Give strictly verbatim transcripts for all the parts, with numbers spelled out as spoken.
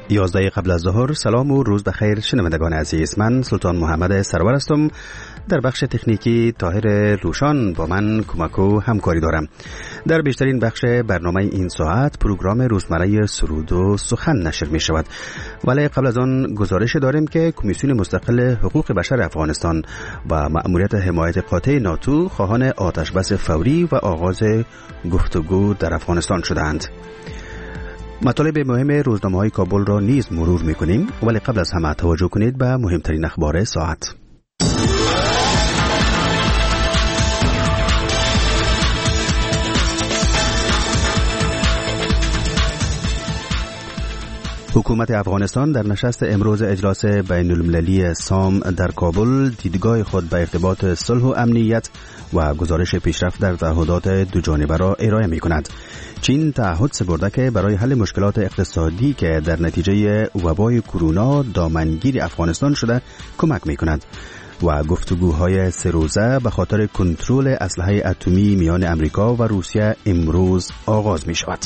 یازده قبل از ظهر. سلام و روز بخیر شنوندگان عزیز. من سلطان محمد سرور هستم. در بخش تکنیکی طاهر روشان با من کمک و همکاری دارم. در بیشترین بخش برنامه این ساعت پروگرام روزمره سرود و سخن نشر می شود، ولی قبل از آن گزارش داریم که کمیسیون مستقل حقوق بشر افغانستان و مأموریت حمایت قاطع ناتو خواهان آتش بس فوری و آغاز گفتگو در افغانستان شدند. مطالب مهم روزنامه‌های کابل را نیز مرور می‌کنیم، ولی قبل از همه توجه کنید به مهمترین اخبار ساعت. حکومت افغانستان در نشست امروز اجلاس بین المللی سام در کابل دیدگاه خود به ارتباط صلح و امنیت و گزارش پیشرفت در تعهدات دو جانبه را ارائه می کند. چین تعهد سپرده که برای حل مشکلات اقتصادی که در نتیجه وبای کرونا دامنگیر افغانستان شده کمک می کند و گفتگوهای سه روزه به خاطر کنترل اسلحه اتمی میان امریکا و روسیه امروز آغاز می شود.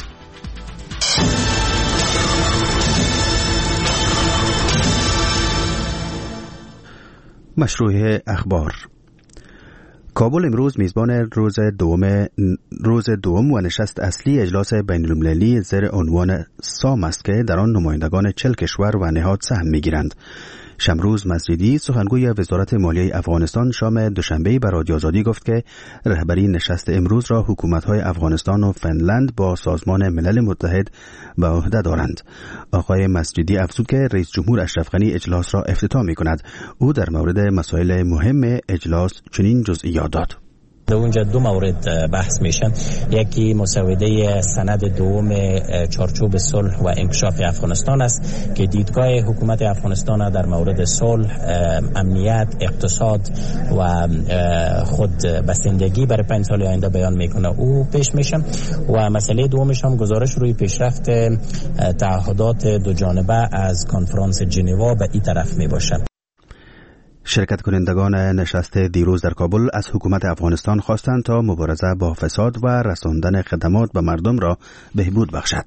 مشروع اخبار. کابل امروز میزبان روز دوم روز دوم و نشست اصلی اجلاس بین المللی زیر عنوان سام است که در آن نمایندگان چهل کشور و نهاد سهم میگیرند. شمروز مسجدی سخنگوی وزارت مالیه افغانستان شام دوشنبه به رادیو آزادی گفت که رهبری نشست امروز را حکومت‌های افغانستان و فنلند با سازمان ملل متحد به عهده دارند. آقای مسجدی افزود که رئیس جمهور اشرف غنی اجلاس را افتتاح می‌کند. او در مورد مسائل مهم اجلاس چنین جزئیات داد. در اونجا دو مورد بحث میشن. یکی مسوده سند دوم چارچوب صلح و انکشاف افغانستان است که دیدگاه حکومت افغانستان در مورد صلح، امنیت، اقتصاد و خود بسندگی برای پنج سال آینده بیان میکنه. او پیش میشه و مسئله دومش هم گزارش روی پیشرفت تعهدات دو جانبه از کنفرانس ژنو به این طرف میباشه. شرکت کنندگان نشست دیروز در کابل از حکومت افغانستان خواستند تا مبارزه با فساد و رساندن خدمات به مردم را بهبود بخشد.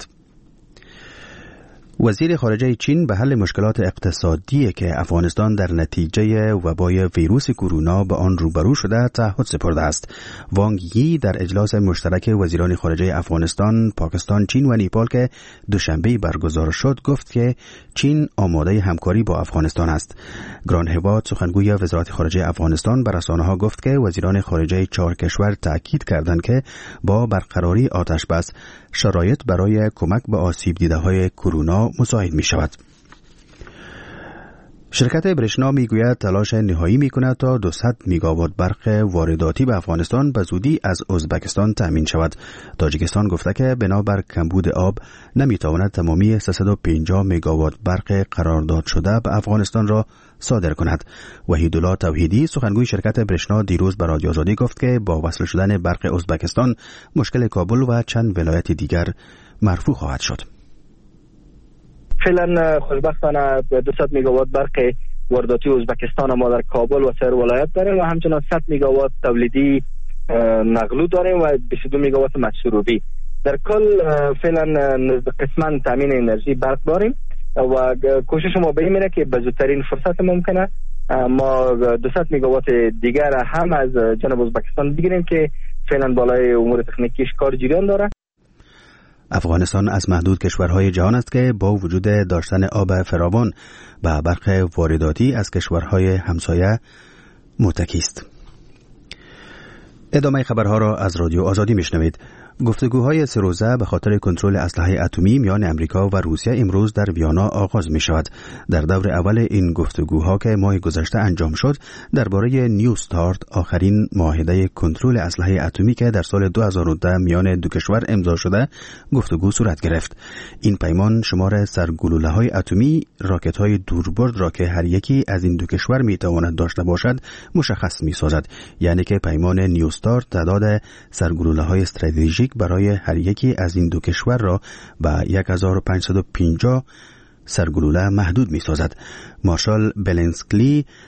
وزیر خارجه چین به حل مشکلات اقتصادی که افغانستان در نتیجه وبای ویروس کرونا به آن روبرو شده تعهد سپرده است. وانگ یی در اجلاس مشترک وزیران خارجه افغانستان، پاکستان، چین و نیپال که دوشنبه برگزار شد گفت که چین آماده همکاری با افغانستان است. گران هواد سخنگوی وزارت خارجه افغانستان به رسانه‌ها گفت که وزیران خارجه چهار کشور تاکید کردند که با برقراری آتش بس شرایط برای کمک به آسیب دیده‌های کرونا مساعد می شود. شرکت برشنا می گوید تلاش نهایی می کند تا دویست میگاوات برق وارداتی به افغانستان به زودی از ازبکستان تامین شود. تاجیکستان گفته که بنابر کمبود آب نمی تواند تمامی سیصد و پنجاه میگاوات برق قرارداد شده به افغانستان را صادر کند. وحیدالله توحیدی سخنگوی شرکت برشنا دیروز به رادیو آزادی گفت که با وصل شدن برق ازبکستان مشکل کابل و چند ولایت دیگر مرفوع خواهد شد. فعلا خوشبختانه دویست میگاوات برق وارداتی ازبکستان ما در کابل و سایر ولایت داریم و همچنان صد میگاوات تولیدی نقلو داریم و بیست و دو میگاوات مسروبی. در کل فعلا قسما تامین انرژی برق داریم و کوشش ما به این میره که به زودترین فرصت ممکنه ما دویست میگاوات دیگر هم از جنوب ازبکستان بگیریم که فعلا بالای امور تکنیکیش کار جریان داره. افغانستان از محدود کشورهای جهان است که با وجود داشتن آب فراوان و برق وارداتی از کشورهای همسایه متکی است. ادامه خبرها را از رادیو آزادی میشنوید. گفتگوهای سه روزه به خاطر کنترل اسلحه اتمی میان امریکا و روسیه امروز در ویانا آغاز می شود. در دور اول این گفتگوها که ماه گذشته انجام شد درباره نیو استارت، آخرین معاهده کنترل اسلحه اتمی که در سال دو هزار و ده میان دو کشور امضا شده، گفتگو صورت گرفت. این پیمان شمار سرگلوله‌های اتمی، راکت‌های دوربرد را که هر یکی از این دو کشور میتواند داشته باشد مشخص می‌سازد. یعنی که پیمان نیو استارت تعداد سرگلوله‌های استراتژیک برای هر یکی از این دو کشور را به هزار و پانصد و پنجاه سرگلوله محدود می سازد. مارشال بلنسکلی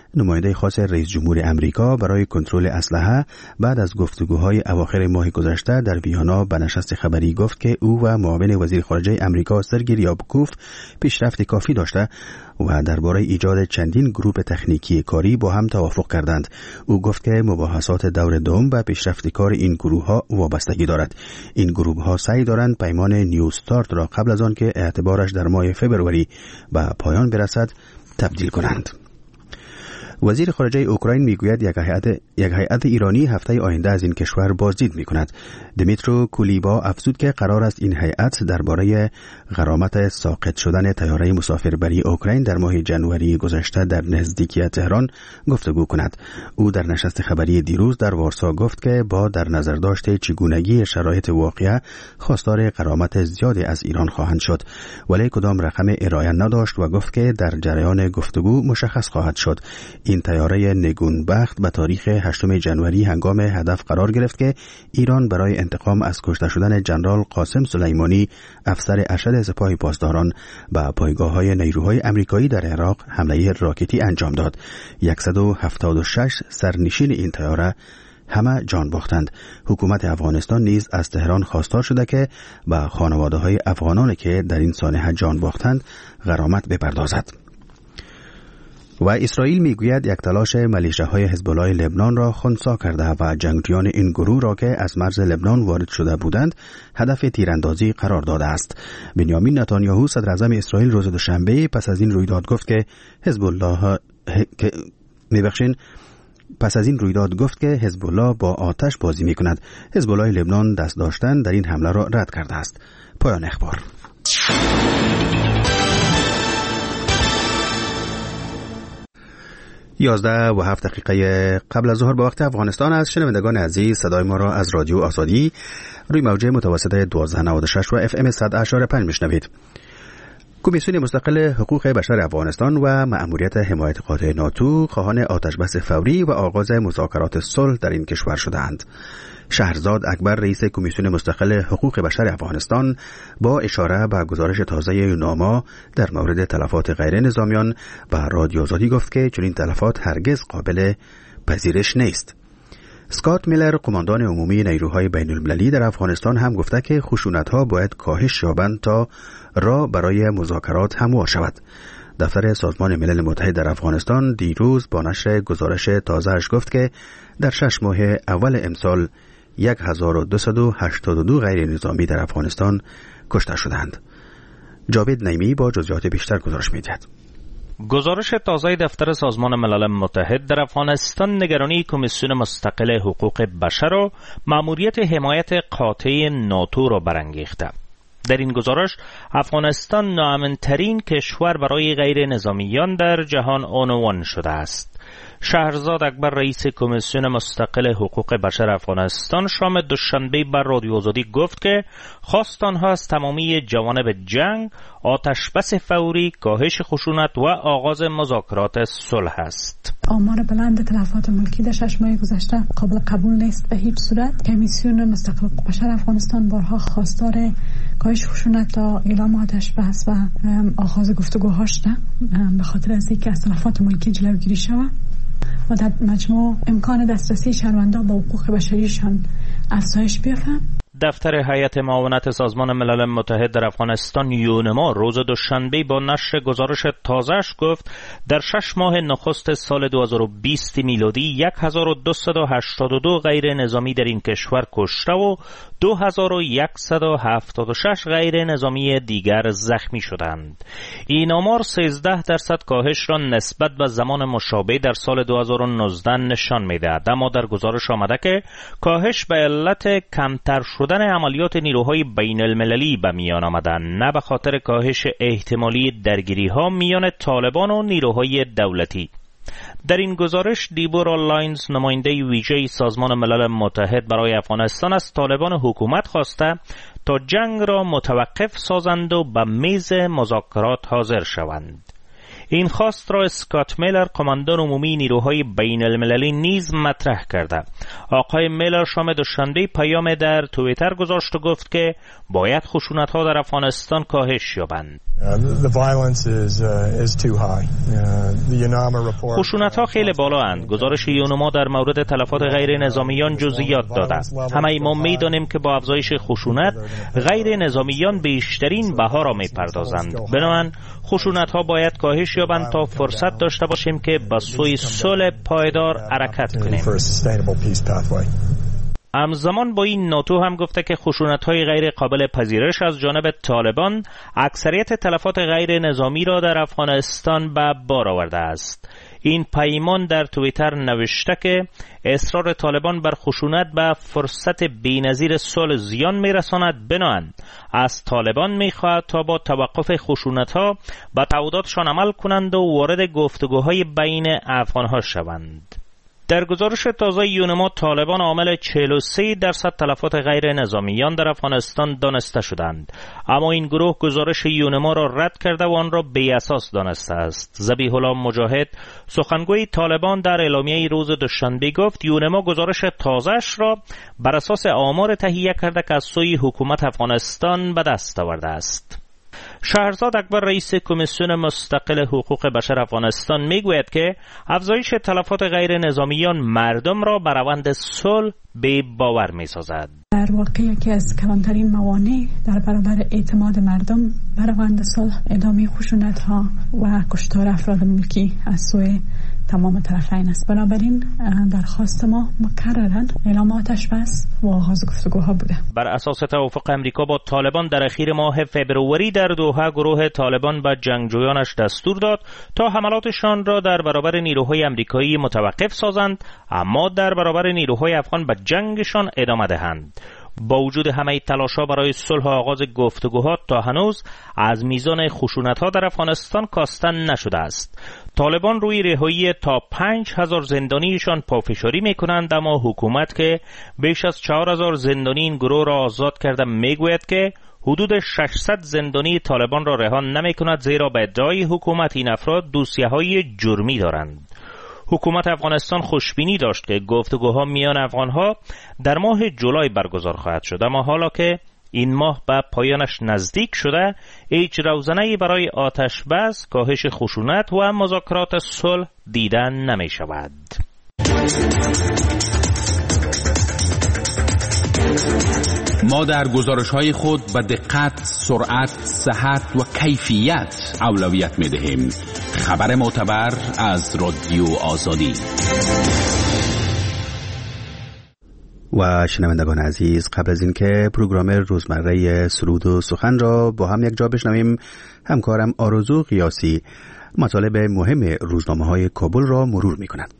نماینده خاص رئیس جمهور امریکا برای کنترل اسلحه بعد از گفتگوهای اواخر ماه گذشته در ویانا به نشست خبری گفت که او و معاون وزیر خارجه امریکا سرگی ریابکوف پیشرفت کافی داشته و درباره ایجاد چندین گروه تکنیکی کاری با هم توافق کردند. او گفت که مباحثات دور دوم به پیشرفت کار این گروه ها وابستگی دارد. این گروه ها سعی دارند پیمان نیو استارت را قبل از آن که اعتبارش در ماه فوریه به پایان برسد تبدیل کنند. وزیر خارجه اوکراین میگوید یک هیئت یک هیئت ایرانی هفته آینده از این کشور بازدید میکند. دمیترو کولیبا افزود که قرار است این هیئت درباره غرامت ساقط شدن طیاره مسافربری اوکراین در ماه ژانویه گذشته در نزدیکی تهران گفتگو کند. او در نشست خبری دیروز در وارسا گفت که با در نظر داشت چگونگی شرایط واقعه خواستار غرامت زیادی از ایران خواهند شد، ولی کدام رقم ارائه نداشت و گفت که در جریان گفتگو مشخص خواهد شد. این طیاره نگونبخت به تاریخ هشتم ژانویه هنگام هدف قرار گرفت که ایران برای انتقام از کشته شدن جنرال قاسم سلیمانی افسر ارشد سپاه پاسداران به پایگاه‌های نیروهای آمریکایی در عراق حمله راکتی انجام داد. صد و هفتاد و شش سرنشین این طیاره همه جان باختند. حکومت افغانستان نیز از تهران خواستار شده که به خانواده‌های افغانانی که در این سانحه جان باختند غرامت بپردازد. و اسرائیل میگوید یک تلاش ملیشه‌های حزب الله لبنان را خنثی کرده و جنگجویان این گروه را که از مرز لبنان وارد شده بودند هدف تیراندازی قرار داده است. بنیامین نتانیاهو صدر اعظم اسرائیل روز دوشنبه پس از این رویداد گفت که حزب الله که میبخشین پس از این رویداد گفت که حزب الله با آتش بازی میکند. حزب الله لبنان دست داشتن در این حمله را رد کرده است. پایان اخبار. یازده و هفت دقیقه قبل از ظهر به وقت افغانستان است. شنوندگان عزیز، صدای ما را از رادیو آزادی روی موج متوسط دوازده نود و شش و اف ام صد و پنج میشنوید. کمیسیون مستقل حقوق بشر افغانستان و مأموریت حمایت قاطع ناتو خواهان آتشبس فوری و آغاز مذاکرات صلح در این کشور شدند. شهرزاد اکبر رئیس کمیسیون مستقل حقوق بشر افغانستان با اشاره به گزارش تازه یوناما در مورد تلفات غیر نظامیان به رادیو آزادی گفت که چنین تلفات هرگز قابل پذیرش نیست. اسکات میلر قماندان عمومی نیروهای بین المللی در افغانستان هم گفته که خشونت‌ها باید کاهش یابند تا راه برای مذاکرات هموار شود. دفتر سازمان ملل متحد در افغانستان دیروز با نشر گزارش تازه‌اش گفت که در شش ماه اول امسال هزار و دویست و هشتاد و دو غیر نظامی در افغانستان کشته شدند. جاوید نعیمی با جزئیات بیشتر گزارش می‌دهد. گزارش تازه دفتر سازمان ملل متحد در افغانستان نگرانی کمیسیون مستقل حقوق بشر و مأموریت حمایت قاطع ناتو را برانگیخته. در این گزارش افغانستان ناامن‌ترین کشور برای غیر نظامیان در جهان عنوان شده است. شهرزاد اکبر رئیس کمیسیون مستقل حقوق بشر افغانستان شام دوشنبه بر رادیو آزادی گفت که خواست آنها از تمامی جوانب جنگ آتشبس فوری، کاهش خشونت و آغاز مذاکرات صلح است. آمار بلند تلفات ملکی در شش ماه گذشته قابل قبول نیست به هیچ صورت. کمیسیون مستقل حقوق بشر افغانستان بارها خواستار کاهش خشونت تا اعلام آتشبس و آغاز گفتگوها شده به خاطر از اینکه از تلفات ملکی جلوگیری شود و در مجموع امکان دسترسی شهروندان به حقوق بشریشان افزایش بیافته. دفتر هیئت معاونت سازمان ملل متحد در افغانستان یونما روز دوشنبه با نشر گزارش تازه‌اش گفت در شش ماه نخست سال دو هزار و بیست میلادی هزار و دویست و هشتاد و دو غیر نظامی در این کشور کشته و دو هزار و صد و هفتاد و شش غیر نظامی دیگر زخمی شدند. این آمار سیزده درصد کاهش را نسبت به زمان مشابه در سال دو هزار و نوزده نشان می‌دهد. اما در گزارش آمده که کاهش به علت کمتر شدن عملیات نیروهای بین المللی به میان آمدن، نه به خاطر کاهش احتمالی درگیری ها میان طالبان و نیروهای دولتی. در این گزارش دیبورا لاینز نماینده ویژه سازمان ملل متحد برای افغانستان از طالبان حکومت خواسته تا جنگ را متوقف سازند و به میز مذاکرات حاضر شوند. این خواست را اسکات میلر قماندان عمومی نیروهای بین المللی نیز مطرح کرده. آقای میلر شام دوشنبه پیام در توییتر گذاشت و گفت که باید خشونت‌ها در افغانستان کاهش یابند. خشونت‌ها خیلی بالا اند. گزارش یونما در مورد تلفات غیر نظامیان جزئیات داده است. همه ما می‌دانیم که با افزایش خشونت غیر نظامیان بیشترین بها را می‌پردازند. بنابراین خشونت‌ها باید کاهش یابند تا فرصت داشته باشیم که به سوی صلح پایدار حرکت کنیم. همزمان با این ناتو هم گفته که خشونت‌های غیر قابل پذیرش از جانب طالبان اکثریت تلفات غیر نظامی را در افغانستان به بار آورده است. این پیمان در توییتر نوشته که اصرار طالبان بر خشونت به فرصت بی‌نظیر صلح زیان می‌رساند. بنابراین از طالبان می‌خواهد تا با توقف خشونت‌ها به تعهداتشان عمل کنند و وارد گفتگوهای بین افغان‌ها شوند. در گزارش تازه یونما طالبان عامل چهل و سه درصد تلفات غیر نظامیان در افغانستان دانسته شدند، اما این گروه گزارش یونما را رد کرده و آن را بی اساس دانسته است. ذبیح الله مجاهد سخنگوی طالبان در اعلامیه روز دوشنبه گفت یونما گزارش تازه‌اش را بر اساس آمار تهیه کرده که از سوی حکومت افغانستان به دست آورده است. شهرزاد اکبر رئیس کمیسیون مستقل حقوق بشر افغانستان میگوید که افزایش تلفات غیر نظامیان مردم را بر روند صلح بی باور میسازد. در واقع یکی از کلانترین موانع در برابر اعتماد مردم بر روند صلح ادامه خشونت ها و کشتار افراد ملکی از سوی تمام طرفین است. بنابراین درخواست ما مکرراً اعلام آتش بس و آغاز گفتگوها بوده. بر اساس توافق امریکا با طالبان در اخیر ماه فوریه در دوحه گروه طالبان به جنگجویانش دستور داد تا حملاتشان را در برابر نیروهای امریکایی متوقف سازند، اما در برابر نیروهای افغان به جنگشان ادامه دهند. با وجود همه تلاش‌ها برای صلح و آغاز گفتگوها تا هنوز از میزان خشونت‌ها در افغانستان کاستن نشده است. طالبان روی رهایی تا پنج هزار زندانیشان پافشاری می‌کنند، اما حکومت که بیش از چهار هزار زندانی این گروه را آزاد کرده میگوید که حدود ششصد زندانی طالبان را رها نمی‌کند، زیرا به ادعای حکومت این افراد دوسیه‌های جرمی دارند. حکومت افغانستان خوشبینی داشت که گفتگوها میان افغانها در ماه جولای برگزار خواهد شد، اما حالا که این ماه به پایانش نزدیک شده هیچ روزنه‌ای برای آتش بس، کاهش خشونت و مذاکرات صلح دیدن نمی شود. ما در گزارش‌های خود به دقت، سرعت، صحت و کیفیت اولویت می‌دهیم. خبر معتبر از رادیو آزادی. و شنوندگان عزیز، قبل از اینکه پروگرام روزمره سرود و سخن را با هم یک جا بشنویم، همکارم آرزو قیاسی مطالب مهم روزنامه‌های کابل را مرور می‌کند.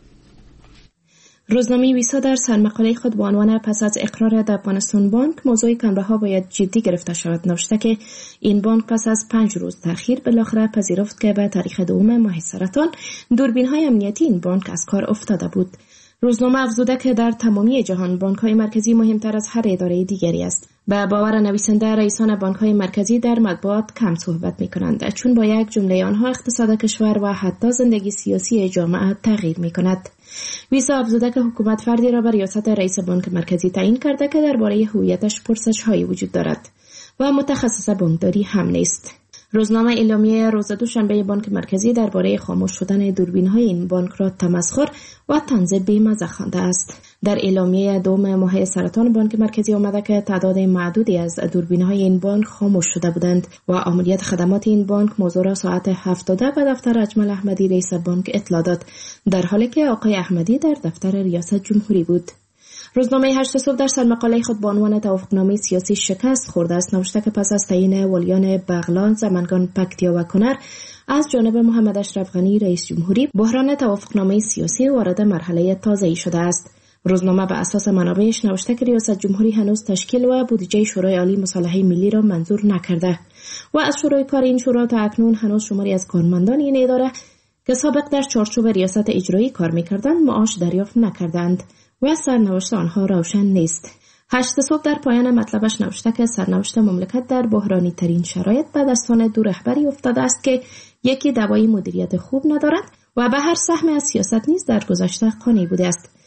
روزنامه ویسا در سرمقاله خود با عنوان پس از اقرار د افغانستان بانک موضوع کمره‌ها باید جدی گرفته شود نوشته که این بانک پس از پنج روز تأخیر بالاخره پذیرفت که به تاریخ دوم ماه سرطان دوربین‌های امنیتی این بانک از کار افتاده بود. روزنامه افزوده که در تمامی جهان بانک‌های مرکزی مهمتر از هر اداره دیگری است. به باور نویسنده رئیسان بانک‌های مرکزی در مطبوعات کم صحبت می‌کنند، چون با یک جمله آنها اقتصاد کشور و حتی زندگی سیاسی جامعه تغییر می‌کند. ویسا افزوده که حکومت فردی را بر ریاست رئیس بانک مرکزی تعیین کرده که درباره هویتش پرسش‌هایی وجود دارد و متخصص بانکداری هم نیست. روزنامه اعلامیه روز دوشنبه بانک مرکزی درباره خاموش شدن دوربین‌های این بانک را تمسخر و طنز بی‌مزه خوانده است. در اعلامیه دوم ماه سرطان بانک مرکزی آمده که تعداد معدودی از دوربین‌های این بانک خاموش شده بودند و عملیات خدمات این بانک موضوع را ساعت هفتاد به دفتر اجمل احمدی رئیس بانک اطلاع داد، در حالی که آقای احمدی در دفتر ریاست جمهوری بود. روزنامه هشت صبح در سرمقاله خود با عنوان توافقنامه سیاسی شکست خورده است نوشته که پس از تعیین ولیان بغلان، زمنگان، پکتیا و کنر از جانب محمد اشرف غنی رئیس جمهوری، بحران توافقنامه سیاسی وارد مرحله تازه‌ای شده است. روزنامه به اساس منابعش نوشته که ریاست جمهوری هنوز تشکیل و بودجه شورای عالی مصالحه ملی را منظور نکرده و از شروع کار این شورا تا اکنون هنوز شماری از کارمندان این اداره که سابق در چارچوب ریاست اجرایی کار می‌کردند معاش دریافت نکردند و سرنوشت آنها روشن نیست. هشت صبح در پایان مطلبش نوشته که سرنوشت مملکت در بحرانی ترین شرایط به دستان دو رهبری افتاده است که یکی دوای مدیریت خوب ندارد و به هر سهم از سیاست نیز در گذشته قانع بوده است.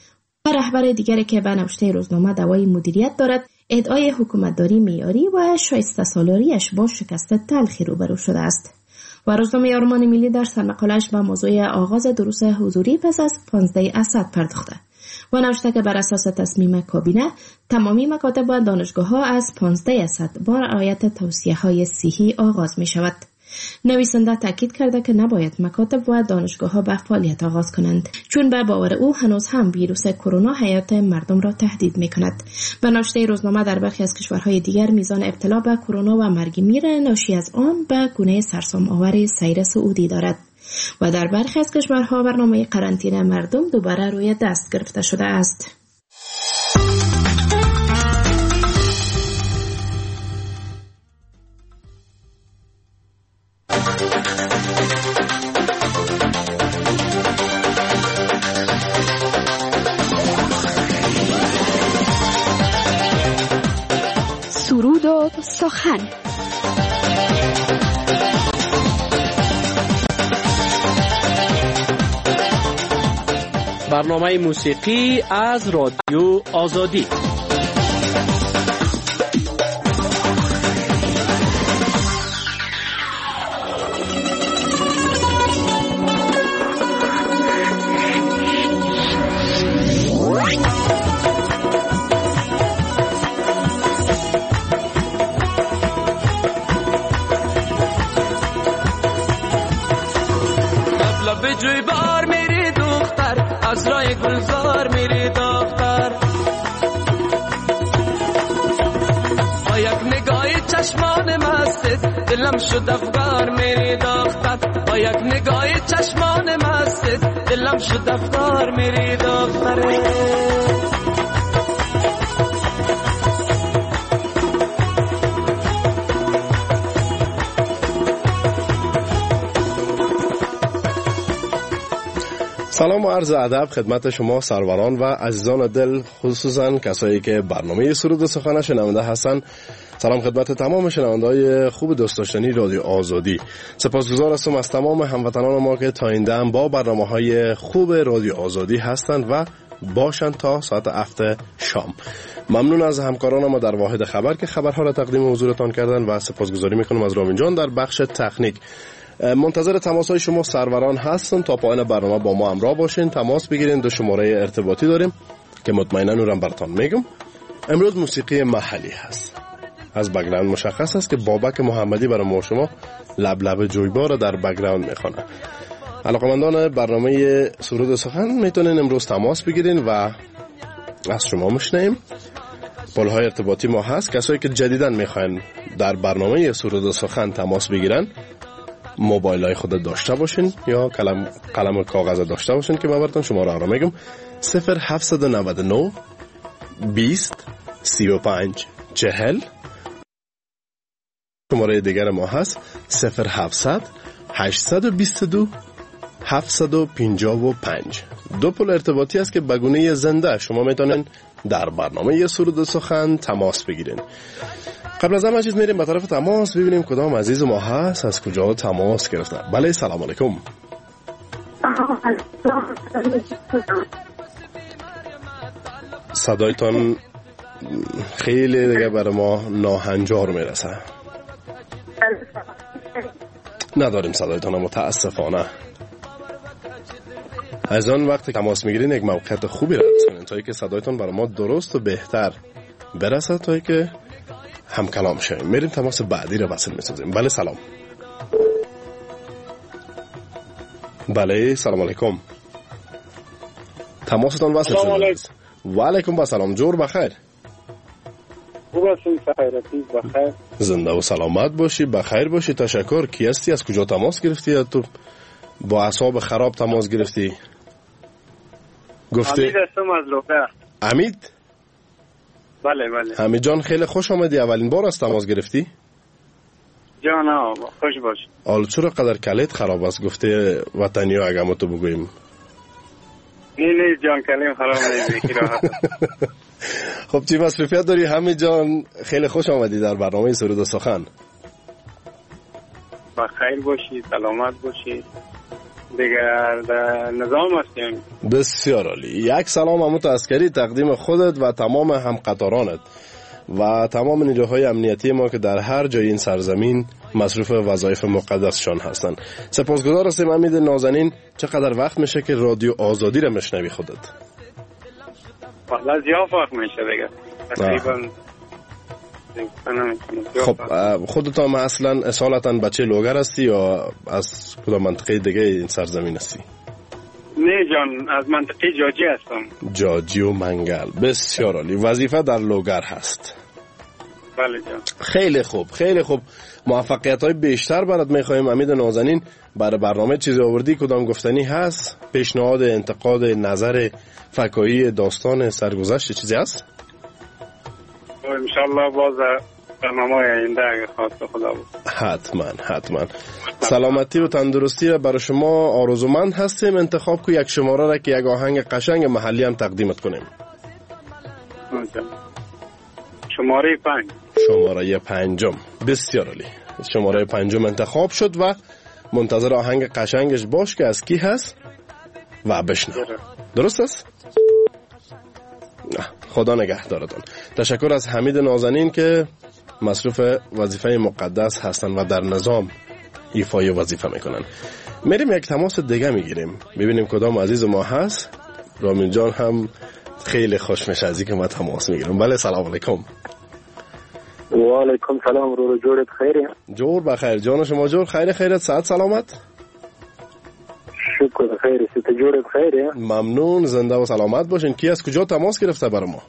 و رهبر دیگری که به نوشته روزنامه دعوای مدیریت دارد ادعای حکومتداری معیاری و شایسته سالاریش با شکست تلخی روبرو شده است. و روزنامه آرمان ملی در سرمقاله‌اش به موضوع آغاز دروس حضوری پس از پانزده اسد پرداخته و نوشته که بر اساس تصمیم کابینه تمامی مکاتب و دانشگاه‌ها از پانزده اسد با رعایت توصیه‌های صحی آغاز می شود. نویسنده تاکید کرده که نباید مکاتب و دانشگاه‌ها به فعالیت آغاز کنند، چون به باور او هنوز هم ویروس کرونا حیات مردم را تهدید می‌کند. به نوشته روزنامه در برخی از کشورهای دیگر میزان ابتلا به کرونا و مرگ میر ناشی از آن به گونه سرسام آور سیر سعودی دارد و در برخی از کشورها برنامه قرنطینه مردم دوباره روی دست گرفته شده است. سرود و سخن. برنامه موسیقی از رادیو آزادی. جوی بار میری دختر، از رای گلزار میری دختر، با یک نگاه چشمان مستت دلم شد افگار میری دختر، با یک نگاه چشمان مستت دلم شد افگار میری دختر. سلام و عرض ادب خدمت شما سروران و عزیزان دل، خصوصا کسایی که برنامه سرود و سخن شنونده هستن. سلام خدمت تمام شنونده‌های خوب دوست داشتنی رادیو آزادی. سپاسگزار هستم از تمام هموطنان ما که تا این دم با برنامه‌های خوب رادیو آزادی هستند و باشن تا ساعت هفت شام. ممنون از همکاران ما در واحد خبر که خبرها را تقدیم حضورتان کردن و سپاسگزاری میکنم از رامین جان در بخش تکنیک. منتظر تماس های شما سروران هستم. تا پایان برنامه با ما همراه باشین، تماس بگیرین. دو شماره ارتباطی داریم که مطمئنا اونم براتون میگم. امروز موسیقی محلی هست. از بک‌گراند مشخص است که بابک محمدی برای ما شما لب لب جویبار را در بک‌گراند میخونه. علاقه‌مندان برنامه سرود و سخن میتونین امروز تماس بگیرین و از شما میشنیم. پل‌های ارتباطی ما هست. کسایی که جدیداً میخواین در برنامه سرود و سخن تماس بگیرن، موبایل های خود داشته باشین یا قلم قلم و کاغذ داشته باشین که من براتون شماره را میگم. صفر هفت نه نه بیست سی و پنج چهل. شماره دیگر ما هست صفر هفتصد هشتصد و بیست و دو هفتصد و پنجاه و پنج. دو پل ارتباطی است که به گونه زنده شما میتونین در برنامه سرود و سخن تماس بگیرین. قبل از همه چیز میریم به طرف تماس ببینیم کدام عزیز ما هست، از کجا تماس گرفته. بله سلام علیکم. صدایتان خیلی دیگه برای ما ناهنجار میرسه. نداریم صدایتان متاسفانه. از آن وقت تماس میگیرین یک موقعیت خوبی را حفظ کنین تا اینکه صدایتان برای ما درست و بهتر برسه تا اینکه هم کلام شویم. میریم تماس بعدی را وصل میسازیم. بله سلام. بله سلام علیکم. تماستان وصل شد. و علیکم با سلام. جور بخیر. خوب هستین؟ خیراتی بخیر. زنده و سلامت باشی. بخیر باشی. تشکر. کی هستی؟ از کجا تماس گرفتی؟ تو با اعصاب خراب تماس گرفتی؟ گفته حمید هستم از لوقا. حمید؟ بله بله. حمید جان خیلی خوش آمدی. اولین بار است تماس گرفتی؟ جان ها خوش باش. حالا چرا قدر کلیت خراب است؟ گفته وطنی ها اگه ما تو بگوییم. نه نه جان کلیم خراب نیست. راحت. خب چی مصرفیت داری حمید جان؟ خیلی خوش آمدی در برنامه سرود و سخن. بخیر باشی، سلامت باشی. دیگر در نظام هستیم. بسیار عالی. یک سلام همو عسکری تقدیم خودت و تمام همقطارانت و تمام نیروهای امنیتی ما که در هر جای این سرزمین مصروف وظایف مقدسشان هستند. سپاسگزار هستیم امید نازنین. چقدر وقت میشه که رادیو آزادی رو میشنوی خودت؟ والا زیاد وقت میشه دیگه تقریبا. خب خودت هم اصلا اصالتا بچه لوگر هستی یا از کدام منطقه دیگه این سرزمین هستی؟ نه جان، از منطقه جاجی هستم. جاجی و منگل. بسیار عالی. وظیفه در لوگر هست. بله جان. خیلی خوب خیلی خوب. موفقیت های بیشتر برات میخوایم امید نازنین. برای برنامه چیزی آوردی؟ کدام گفتنی هست؟ پیشنهاد، انتقاد، نظر، فکایی، داستان، سرگذشت چیزی هست؟ انشالله باز برنامه آینده اگه خواست خدا بود. حتما حتما. سلامتی و تندرستی را برای شما آرزومند هستیم. انتخاب کو یک شماره را که یک آهنگ قشنگ محلی هم تقدیمت کنیم. شماره پنج. شماره پنجم. بسیار عالی. شماره پنجم انتخاب شد و منتظر آهنگ قشنگش باش که از کی هست و بشنو. درست است؟ نه. خدا نگهدارتان. تشکر از حمید نازنین که مصروف وظیفه مقدس هستن و در نظام ایفای وظیفه میکنن. میریم یک تماس دیگه میگیریم ببینیم کدام عزیز ما هست. رامین جان هم خیلی خوش میشه از اینکه ما تماس میگیریم. بله سلام علیکم. و علیکم سلام. رو جورت خیره؟ جور بخیر. جان شما جور خیر خیرت صحت سلامت؟ شکر خیره. ست جورت خیره؟ ممنون. زنده و سلامت باشین. کی از کجا تماس گرفته برای ما؟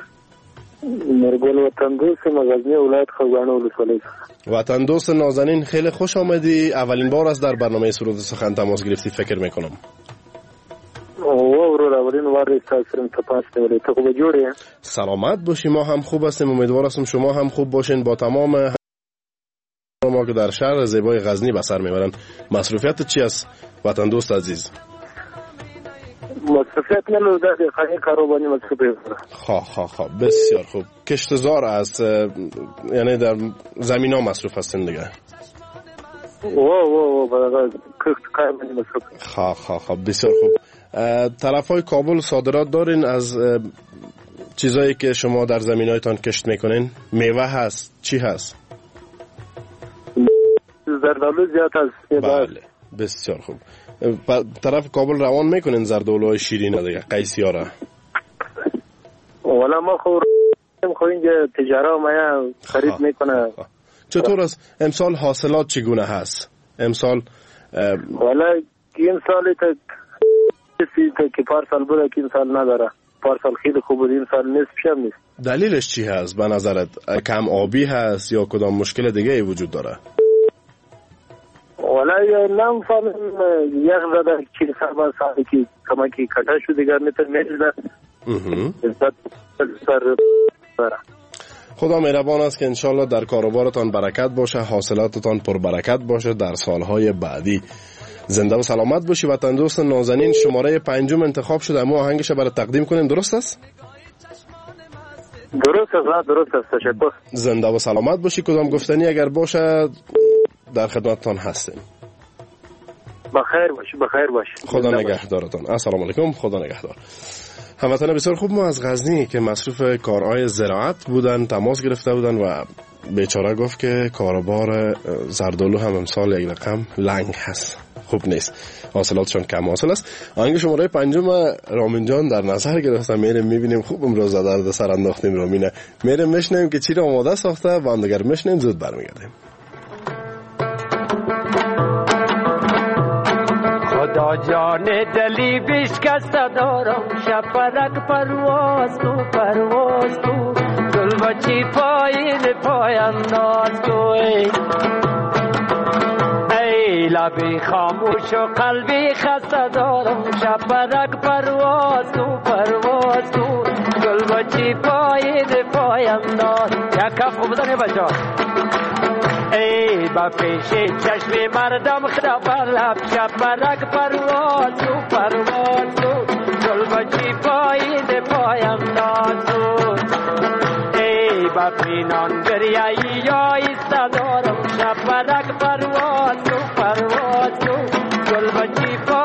مرگل وطن دوست مغزنی ولایت خوزانه ولسوالی. وطن دوست نازنین خیلی خوش آمدی. اولین بار است در برنامه سرود سخن تماس گرفتی فکر میکنم. او رو اولین بار است سرم تماس گرفتی. تو خوب جوری؟ سلامت باشی. ما هم خوب هستیم. امیدوار هستم شما هم خوب باشین. با تمام ما که در شهر زیبای غزنی به سر میبرن. مصروفیت چی است وطن دوست عزیز؟ مصروفیت نلو در خانه کاروبانی مصروفیت. خواه خواه خواه. بسیار خوب. کشتزار است، یعنی در زمین ها مصروف هستین دیگه. او او او برای کشت کارمانی مصروف. خواه خواه خواه. بسیار خوب. طرف های کابل صادرات دارین از چیزایی که شما در زمین هایتان کشت میکنین؟ میوه هست؟ چی هست؟ زردالو زیاد هست. بله بسیار خوب. طرف کابل روان میکنین زردالوهای شیرین دیگه قیسی ها را؟ والا ما خود خود اینجا تجاره ما خرید میکنه. چطور است امسال حاصلات چگونه هست امسال؟ والا این سال تا کسی که پارسال بوده که این سال نداره. پارسال خیلی خوب بود این سال نصفش هم نیست. دلیلش چی هست به نظرت؟ کم آبی هست یا کدام مشکل دیگه ای وجود داره؟ والا نام فهم یک زده چیل سربان سالی که کمکی کتا شو دیگر نیتر میرده ازداد سر برا. خدا مهربان است که انشالله در کاروبارتان برکت باشه، حاصلاتتان پر برکت باشه در سالهای بعدی. زنده و سلامت باشی. وطن دوست نازنین شماره پنجم انتخاب شده. اما آهنگش برای تقدیم کنیم. درست است؟ درست است. درست است. تشکر. زنده و سلامت باشی. کدام گفتنی اگر باشه در خدمتتان هستیم. بخیر باشی. بخیر باشی. خدا نگهدارتان. السلام علیکم. خدا نگهدار. هموطنان بسیار خوب ما از غزنی که مصروف کارهای زراعت بودن تماس گرفته بودن و بیچاره گفت که کاروبار زردالو هم امسال یک رقم لنگ هست، خوب نیست، حاصلاتشون کم حاصل است. آهنگ شماره پنجم رامین جان در نظر گرفتم. میریم میبینیم خوب امروز درد سر انداختیم. رامینه میریم میشنیم که چی را آماده ساخته و اندگر میشنیم زود برمیگردیم. خدا جان دلی بشکسته دارم شپرک پرواز تو پرواز تو گل بچی پایین پای انداز تو ای ای لبی خاموش و قلبی خسته دارم شپرک پرواز تو پرواز تو گل بچی پایین پای انداز یک کف خوب بزنی بچه ای با پیش چشم مردم خدا بر لب شپرک پرواز تو پرواز تو گل بچی پایین پای انداز ای با پینان دریایی یا ایستا دارم شپرک پرواز تو پرواز تو گل بچی پایین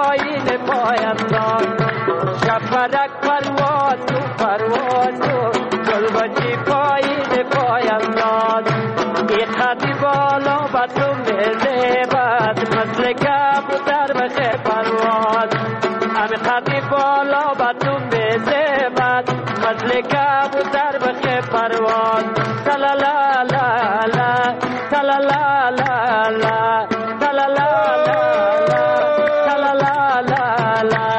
تو پرواز تو گل بچی پایین پاینداز ای خطی بالا با تو میزیبد مثل کبوتر بخیر پرواز امی خطی بالا با تو میزیبد مثل کبوتر بخیر پرواز تلا لا لا لا تلا لا لا لا تلا لا لا لا تلا لا لا لا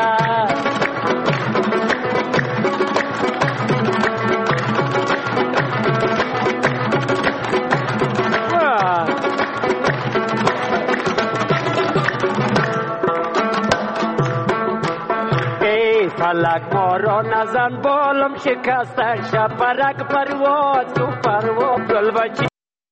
فلک ما را نزن بالم شکسته شپرک پرواز تو پرواز گل بچی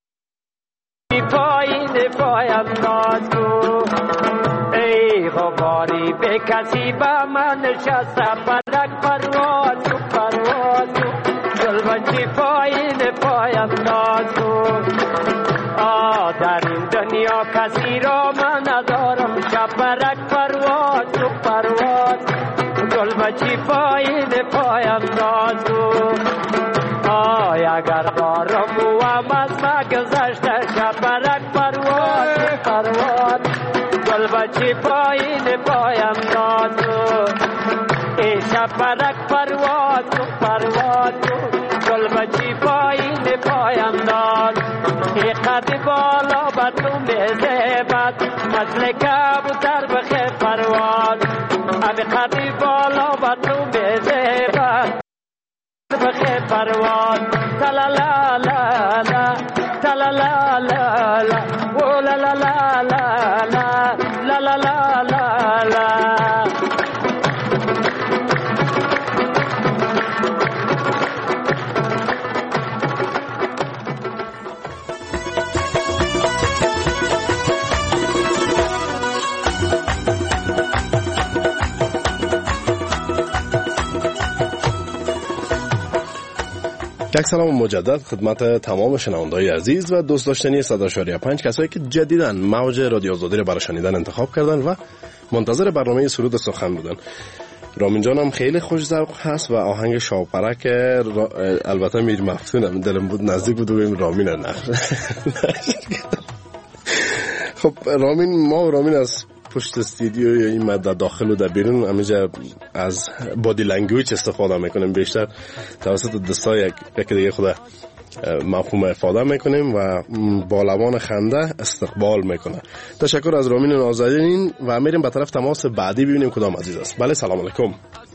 پایین پایم ناز تو ای غباری به کسی با من نشسته پرک پرواز تو پرواز تو گل بچی پایین پایم ناز تو آه در این دنیا کسی را من ندارم شپرک پرواز تو پرواز گل بچی پایین پایم نازو آی اگر دارم و از ما گذشته شپرک پرواز پرواز گل بچی پایین پایم نازو ای شپرک پرواز پرواز گل بچی پایین پایم ناز ای قد بالا با تو میزیبد مثل کبوتر بخیر پرواز امی قدی بالا با تو میزیبد بخیر پرواز تلا لا لا لا تلا لا لا لا و لا لا لا لا لا لا لا لا لا یک سلام مجدد خدمت تمام شنونده‌های عزیز و دوست داشتنی صد و شش پنج کسایی که جدیداً موج رادیو آزادی را برای شنیدن انتخاب کردن و منتظر برنامه سرود سخن بودن. رامین جانم خیلی خوش ذوق هست و آهنگ شاپرک البته میر مفتونم دلم بود نزدیک بود بگیم رامین نه. خب رامین ما رامین از پشت استودیو یا این ماده داخل و در بیرون همیشه از بادی لنگویج استفاده میکنیم بیشتر توسط دستا یک یک دیگه خدا مفهوم افاده میکنیم و با لبان خنده استقبال میکنه. تشکر از رامین نازنین و میریم به طرف تماس بعدی ببینیم کدام عزیز است. بله سلام علیکم.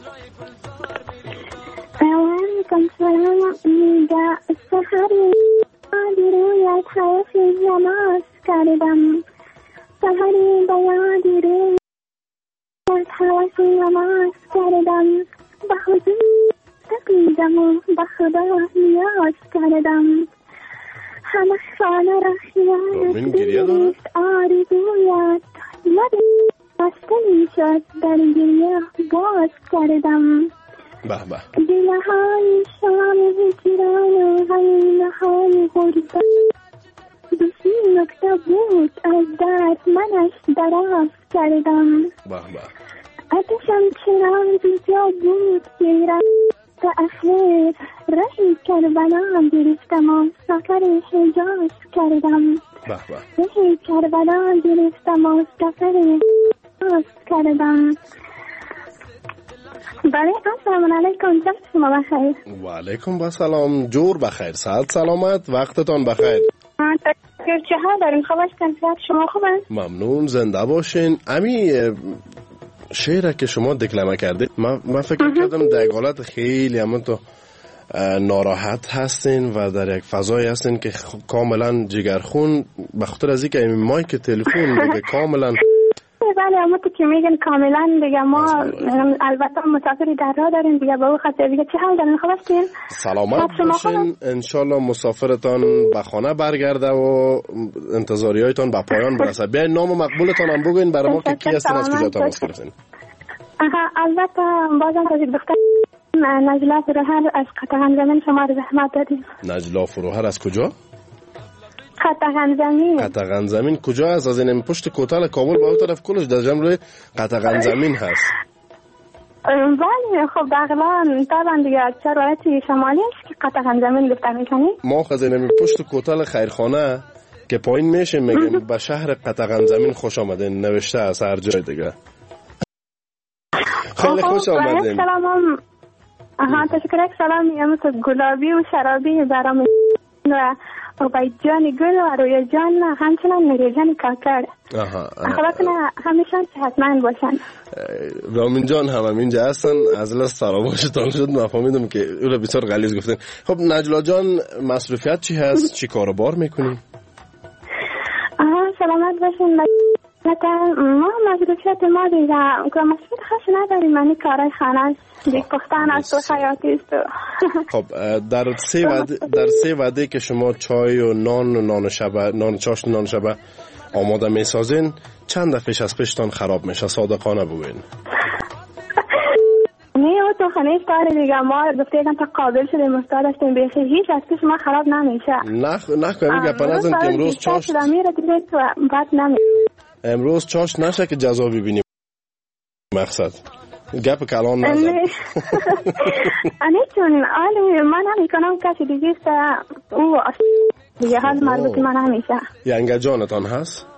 سلام علیکم. سلام میگه سحری رویت حیف زماز کردم سحری بیادی رویت حیف زماز کردم به حضور تقیدم و به خدا نیاز کردم همه خانه را خیانت بیست آرزویت لبی بسته می شد در گریه باز کردم دله های شام هجران و غیمه های غربت دوستی نکته بود از درد منش دراز کردم اتشم چرا بیجا بود گیرم تا اخیر رهی کربلا گرفتم و سفر حجاز کردم رهی کربلا گرفتم و سفر حجاز کردم. بله السلام علیکم. جب شما بخیر. و علیکم السلام. جور بخیر. صحت سلامت. وقتتان بخیر. تشکر. چه حال دارین؟ خوب هستین؟ صحت شما خوبه؟ ممنون. زنده باشین. امی شعر که شما دکلمه کردید من, من فکر کردم در حالت خیلی همون تو ناراحت هستین و در یک فضای هستین که کاملا جگرخون به خاطر از اینکه مایک تلفن دیگه کاملا بله اما تو که میگن کاملا دیگه ما البته مسافری در راه داریم دیگه به او خاطر دیگه چه حال دارین؟ خوب هستین؟ سلامت باشین. انشالله مسافرتان به خانه برگرده و انتظاریایتان به پایان برسه. بیاین نام مقبولتان هم بگوین برای ما که کی هستین از کجا تماس گرفتین. البته بازم تازه دختر نجلا فروهر از قطعان زمین شما رو زحمت دادیم. نجلا فروهر از کجا؟ قطعان زمین. قطعان زمین کجا است؟ از این پشت کوتاه کابل به اون طرف کلش در جمع روی قطعان زمین هست. بله خب بغلان طبعا دیگه چه ولایت شمالی است که قطعا زمین گفته میکنی؟ ما خزینه پشت کوتل خیرخانه که پایین میشه میگیم به شهر قطعا زمین خوش آمدین نوشته از هر جای دیگه. خیلی خوش آمدین. سلام. آها تشکر. یک سلام میگم تو گلابی و شرابی برام و باید جان گل و روی جان همچنان میری جان کاکر. آها. خلاص نه همیشه صحتمند باشن. رامین جان هم همینجا هستن. از لست سراباشتان شد مفهمیدم که اون بسیار غلیظ گفتن. خب نجلا جان مصروفیت چی هست؟ چی کار و بار میکنی؟ آها سلامت باشین. ما مصروفیت ما دیگه که مصروفیت خاصی نداریم. من کارهای خانه است. دیگه پختن است و خیاطی است. خب در سه وعده در سه وعده که شما چای و نان و نان شبه نان چاشت و نان شبه آماده میسازین چند دفعه از پیشتان خراب میشه؟ صادقانه بگوین. نه او تو خانه کار دیگه ما گفتیم تا قابل شدیم استاد هستیم بیخی هیچ از پیش ما خراب نمیشه. نه نه کنیم گپ نزن که امروز چاشت میره دیگه تو بعد نمی امروز چاشت نشه که جزا ببینیم. مقصد گپ کلام نزن. نه چون آلی من نمیکنم کسی دیگه است او دیگه حال مربوط من همیشه. ینگه جانتان هست؟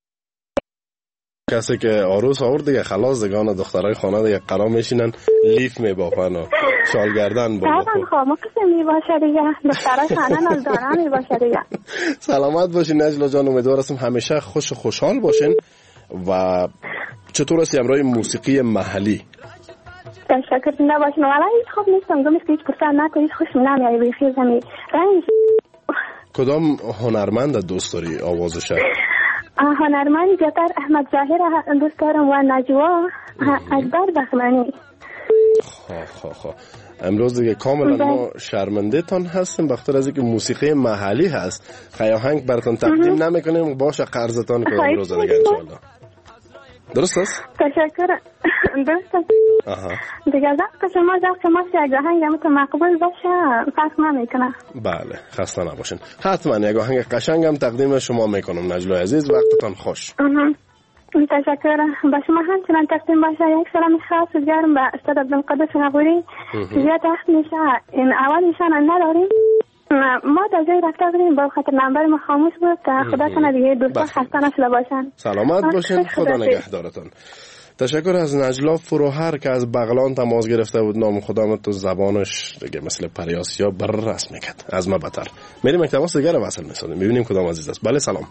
کسی که عروس آورد دیگه خلاص دیگه دخترای خانه دیگه قرار میشینن لیف میبافن و شالگردن با طبعا خب ما کسی میباشه دیگه دخترای خانه نالدارن میباشه دیگه. سلامت باشین نجلا جان. امیدوار هستم همیشه خوش و خوشحال باشین. و چطور است امروز موسیقی محلی؟ تشکر نباشین. والا هیچ خوب نیستم. گفتم که هیچ پرسان نکنید خوش نمیاد بخیر زمین رنگ. کدام هنرمند دوست داری آوازش؟ هنرمند زیادتر احمد ظاهر دوست دارم و نجوا اکبر بخمانی. خواه خواه خواه امروز دیگه کاملا ما شرمنده تان هستیم بخاطر از اینکه موسیقی محلی هست. خیاهنگ براتون تقدیم نمیکنیم باشه قرضتان کنیم امروز دیگه انشالله. درست است؟ تشکر. درست است. آها. دیگه زبط شما زبط شما یک آهنگ هم مقبول باشه فرق نمیکنه. بله خسته نباشین. حتما یک آهنگ قشنگ هم تقدیم شما میکنم نجلا عزیز. وقتتان خوش. تشکر. با شما همچنان تقدیم باشه. یک سلام خاص و گرم به استاد عبدالقدس نبوری. زیاد وقت میشه این اول ایشان نداریم. ما در جای رفته بودیم با خاطر نمبر ما خاموش بود. خدا کنه دیگه دوستان خسته نشده باشن. سلامت باشین. خدا نگهدارتان. تشکر از نجلا فروهر که از بغلان تماس گرفته بود. نام خدامت تو زبانش دیگه مثل پریاسیا بر رسم میکرد از ما بتر. میریم یک تماس دیگه رو وصل میسازیم ببینیم کدام عزیز است. بله سلام.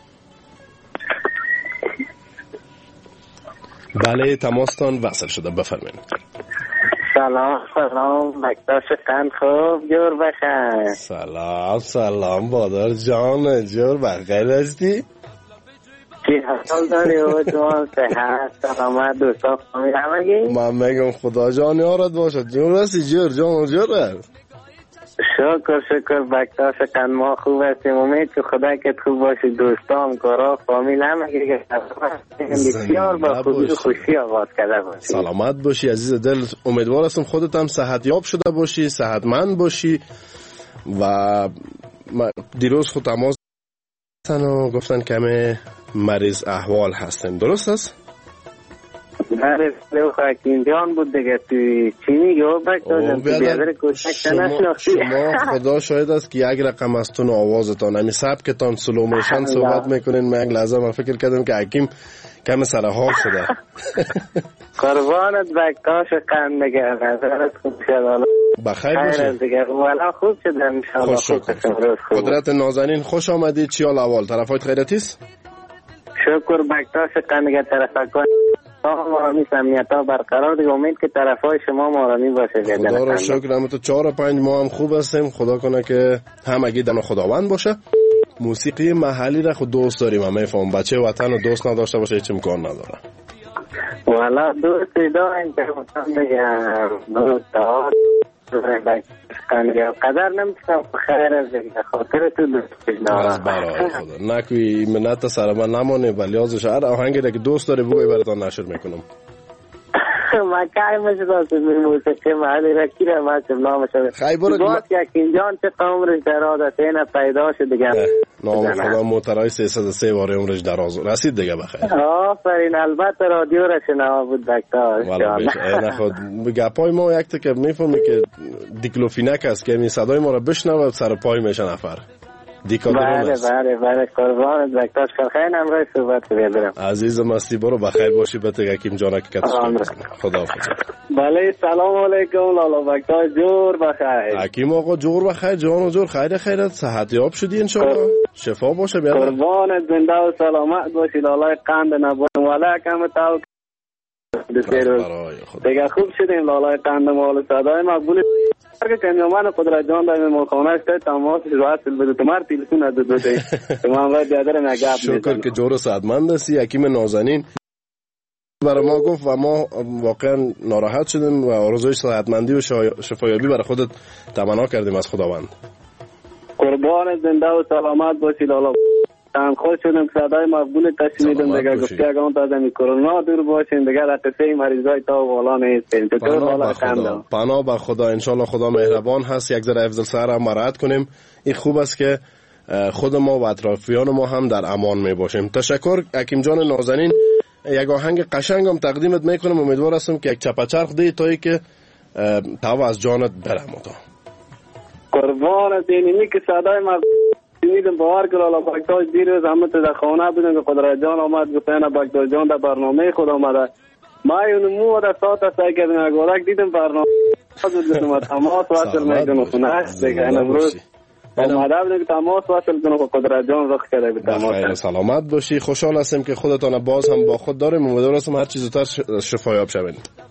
بله تماستان وصل شده بفرمایید. سلام سلام مکتاش قند خوب جور بخیر. سلام سلام بادر جان جور بخیر هستی؟ چی حال داری و جوان صحت سلامت دوستا فامیل همگی؟ من میگم خدا جان یارت باشد. جور هستی جور جان جور هست. شکر شکر بکتاش قند ما خوب هستیم. امید که خدا که خوب باشی دوستان کارا فامیل همگی که بسیار با خوبی و خوشی آغاز کرده باشی. سلامت باشی عزیز دل. امیدوار هستم خودت هم صحت یاب شده باشی صحتمند باشی. و دیروز خود تماس و گفتن کمی مریض احوال هستن درست است؟ بله لو خاکین جان بود دیگه توی چینی گو بکتازم توی بیادر کوچک نشناختی. شما خدا شاید است که یک رقم از تون آوازتان همی سبکتان سلومیشن صحبت میکنین. من یک لحظه من فکر کردم که حکیم کم سرحال شده. قربانت بکتاش قند نگه نظرت خوب شد. بخیر باشید دیگه والا خوب شد انشاءالله. خوش شکر. قدرت نازنین خوش آمدید. چی حال اول طرفایت خیرتی است؟ شکر بکتاش قند نگه طرفکان مارامی سمیت ها برقرار دیگه. امید که طرف های شما مارامی باشه. خدا را شکر. هم تو چهار و پنج ما هم خوب هستیم. خدا کنه که همگی دم خداوند باشه. موسیقی محلی را خود دوست داریم. من میفهم بچه وطن و دوست نداشته باشه هیچ امکان نداره. والا دوستی داریم که مثلا بگم دوست دار قدر نمیتونم خیر از دیگه خاطر تو دوستی دارم. از برای خدا نکوی منت سر من نمانه ولی ازش هر آهنگی که دوست داری بگوی براتان نشر میکنم. من کاری مشه داشت موسیقی محلی را کی را مچم نامشه خیلی برو باز یک اینجان چه قمرش در عادت اینه پیدا شد دیگه نام خدا موترای سیصد و سه واره عمرش دراز رسید دیگه بخیر. آفرین، البته رادیو را شنوا بود دکتر. والا بیش اینا خود گپای ما یک تا که میفهمی که دیکلوفینک است که می صدای ما را بشنوه سر پای میشه نفر. بله بله بله قربان دکتر شرخین امروز صحبت بیادرم. عزیزم مستی برو بخیر باشی بته حکیم جانک کتش خدا حافظ. بله سلام علیکم لالا دکتر جور بخیر. حکیم آقا جور بخیر جان و جور خیر خیرت صحت یاب شدی ان شاء الله شفا باشه بیادر. قربان زنده و سلامت باشی لالا قند نبود ولا کم تاو دیگه خوب شدیم لالا قند مال صدای مقبول که کمیومان قدرت جان در ملخانه است تماس واصل بده تمار تلفن از دو ته تمام وقت بیادر نگاه شکر که جور صحتمند هستی حکیم نازنین برای ما گفت و ما واقعا ناراحت شدیم و آرزوی صحتمندی و شفایابی برای خودت تمنا کردیم از خداوند. قربان زنده و سلامت باشی لالا. تن خوش شدم که صدای مقبول تشمیدم دیگه گفتی اگه اون تا زمین کرونا دور باشین دیگه در قصه مریضای تا والا نیستیم. پناه خدا پناه به خدا انشالله خدا مهربان هست. یک ذره افضل سر هم مرد کنیم. این خوب است که خود ما و اطرافیان ما هم در امان می باشیم. تشکر حکیم جان نازنین. یک آهنگ قشنگ هم تقدیمت میکنم. امیدوار هستم که یک چپچرخ دی تایی که تو از جانت برم تو قربان دینی که صدای مقبول میدم باور کن لالا بکتاج دیروز همه تو در خانه بودن که قدرت جان آمد گفتن بکتاج جان در برنامه خود آمده ما اون مو در ساعت سعی کردیم اگرک دیدم برنامه خود تماس وصل میکنم خونه دیگه امروز آمده بودم که تماس وصل کنم که قدرت جان رخ کرده به تماس. سلامت باشی. خوشحال هستم که خودتان باز هم با خود داریم. امیدوار هستم هر چیز زودتر شفایاب شوین.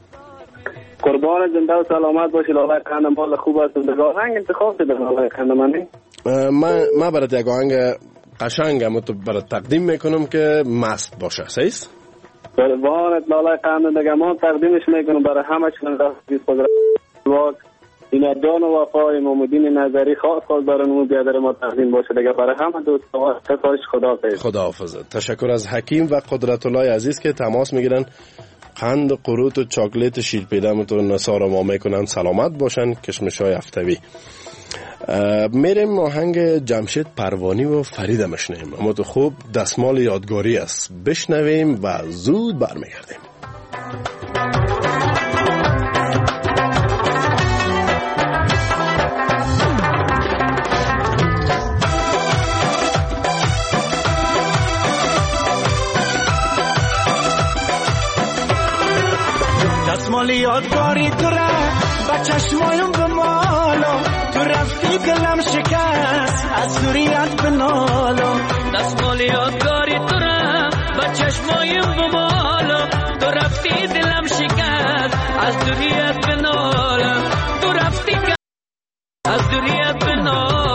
قربان زنده و سلامت باشی لالا خانم بالا خوب است. دیگه آهنگ انتخاب شده لالا خانم منی ما ما برات یک آهنگ قشنگم تو برات تقدیم میکنم که مست باشه. سیس قربانت لالا خانم دیگه ما تقدیمش میکنم برای همه چون رفتی قدرت واق اینا جان و وفای محمدین نظری خاص خاص برای نمو بیادر ما تقدیم باشه دیگه برای همه دوستان ستایش خداحافظ. خداحافظ. تشکر از حکیم و قدرت الله عزیز که تماس میگیرن قند قروت و چاکلیت شیرپیدم تو نثار ما میکنن. سلامت باشن. کشمش های هفتوی. میریم آهنگ جمشید پروانی و فریدم بشنویم. اما تو خوب دستمال یادگاری است. بشنویم و زود برمیگردیم. دستمال یادگاری تو را با چشمایم به مالو تو رفتی دلم شکست از دوریت به نالو. دستمال یادگاری تو را با چشمایم به مالو تو رفتی دلم شکست از دوریت به نالو. تو رفتی از دوریت به نالو.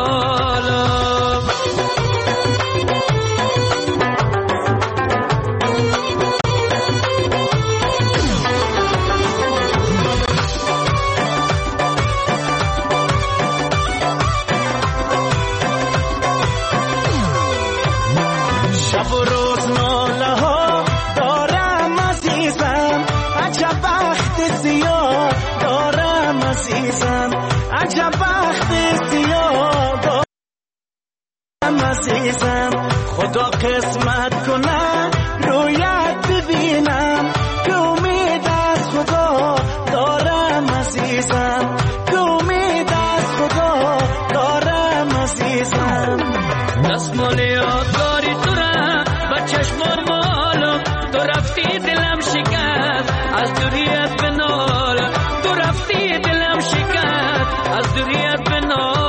خدا قسمت کنه رویت ببینم که امید از خدا دارم عزیزم که امید از خدا دارم عزیزم. دستمال یادگاری تو را با چشمان مالو تو رفتی دلم شکست از دوریت به نالو. تو رفتی دلم شکست از دوریت به نالو.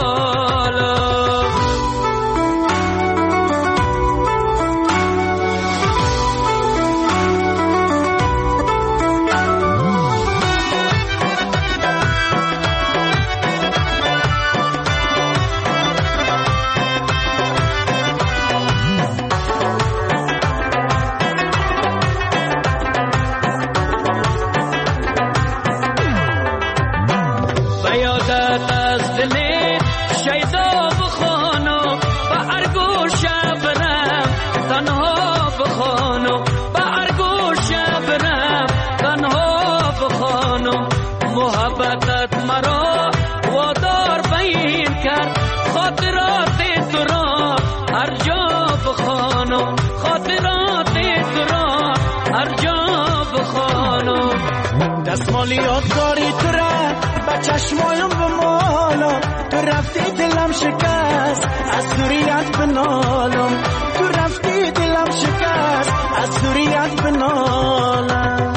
دستمال یادگاری تو را با چشمایم بمالم، تو رفتی دلم شکست از دوریت بنالم، تو رفتی دلم شکست از دوریت بنالم.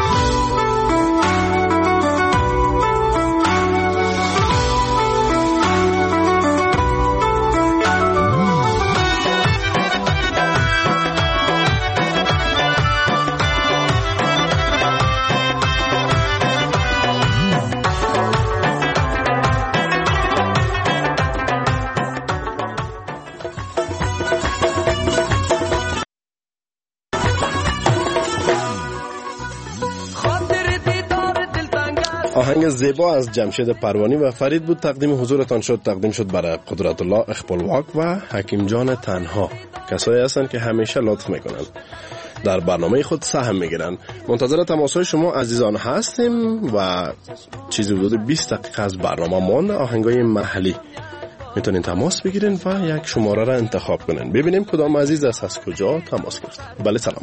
آهنگ زیبا از جمشید پروانی و فرید بود تقدیم حضورتان شد. تقدیم شد برای قدرت الله اخپلواک و حکیم جان تنها، کسایی هستن که همیشه لطف میکنن، در برنامه خود سهم میگیرن. منتظر تماسهای شما عزیزان هستیم و چیزی حدود بیست دقیقه از برنامه مانده. آهنگای محلی میتونین تماس بگیرین و یک شماره را انتخاب کنین. ببینیم کدام عزیز است، از کجا تماس گرفت. بله سلام.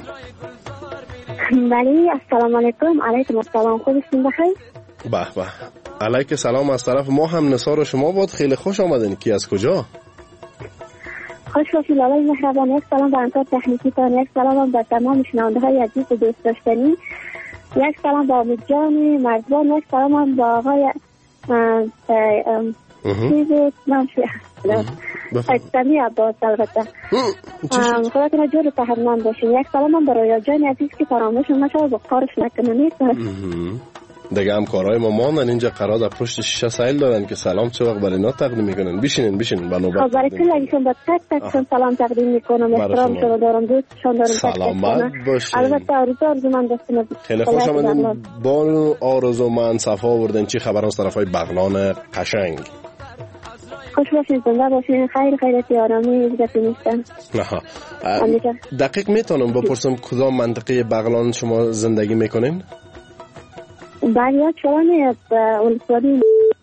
بله السلام علیکم. علیکم السلام. خوبستین بخیر؟ به به علیک سلام. از طرف ما هم نثار شما بود. خیلی خوش آمدین. کی از کجا؟ خوش باشید آقای مهربان. یک سلام به همکار تکنیکی تان، یک سلام به تمام شنونده های عزیز و دوست داشتنی، یک سلام به امید جان مرزبان، یک سلام به آقای چیزی نامشوی اکتمی عباس. البته خودتون جور تحرمان باشین. یک سلام به رویا جان عزیز که فراموش نشود و کارش نکنید. دیگه هم کارهای ما ماندن اینجا، قرار در پشت شیشه سایل دارن که سلام چه وقت برای اینا تقدیم میکنن. بشینین بشینین با نوبت. برای کل ایشون با تک تک سلام تقدیم میکنم. احترام شما دارم، دوستشون دارم. سلامت باشین. البته آرزو آرزو من دستم. خیلی خوش آمدین. با آرزو من صفا آوردین. چی خبر از طرفای بغلان قشنگ؟ خوش باشین، زنده باشین، خیر خیرتی آرامی هیچ نیستن. دقیق میتونم بپرسم کدام منطقه بغلان شما زندگی میکنین؟ بله چرا اولسوالی.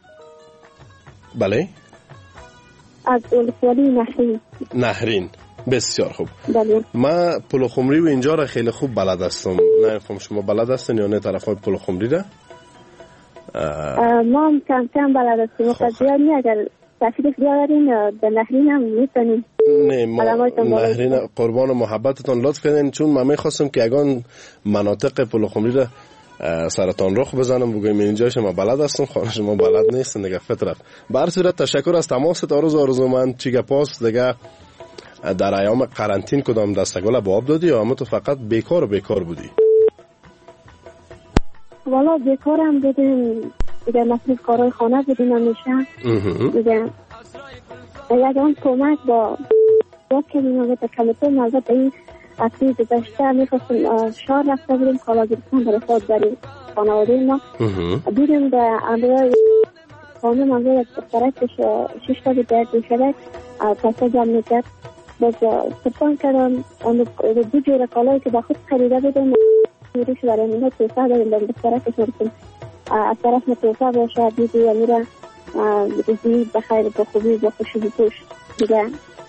بله از اولسوالی نهرین. نهرین بسیار خوب. بله ما پلو خمری و اینجا را خیلی خوب بلد هستم. نه فهم شما بلد هستین یا نه طرف های پلو خمری را؟ ما هم کم کم بلد هستیم. خب زیادی اگر تفیدش بیارین به نهرین هم میتونیم. نه ما نهرین قربان محبتتان لطف کردین، چون ما میخواستم که اگان مناطق پلو خمری را سرطان رخ بزنم بگویم اینجا شما بلد هستم، خانه شما بلد نیستن دیگه. فطرت به هر صورت تشکر از تماست. آرزو آرزو من چیگه پاس دیگه در ایام قرنطین کدام دستگل با آب دادی یا اما تو فقط بیکار و بیکار بودی؟ والا بیکارم بودیم دیگه، مصروف کارهای خانه بودیم همیشه دیگه. یکان کمک با با که میمونه تا کلتون نازد این اصلی گذشته میخواستم شهر رفته بودیم کالا گرفتن برای خود برای خانواده ما. دیدیم به امروی خانه منظور از سرکش ششتا به درد میشده پسا جمع میکرد. باز سپان کردم دو جور کالایی که با خود خریده بودیم میریش برای منو توسعه داریم به سرکش مرسیم از طرف متوسعه باشه دیدی یا میره روزی بخیر با خوبی با خوشی بپوش دیگه.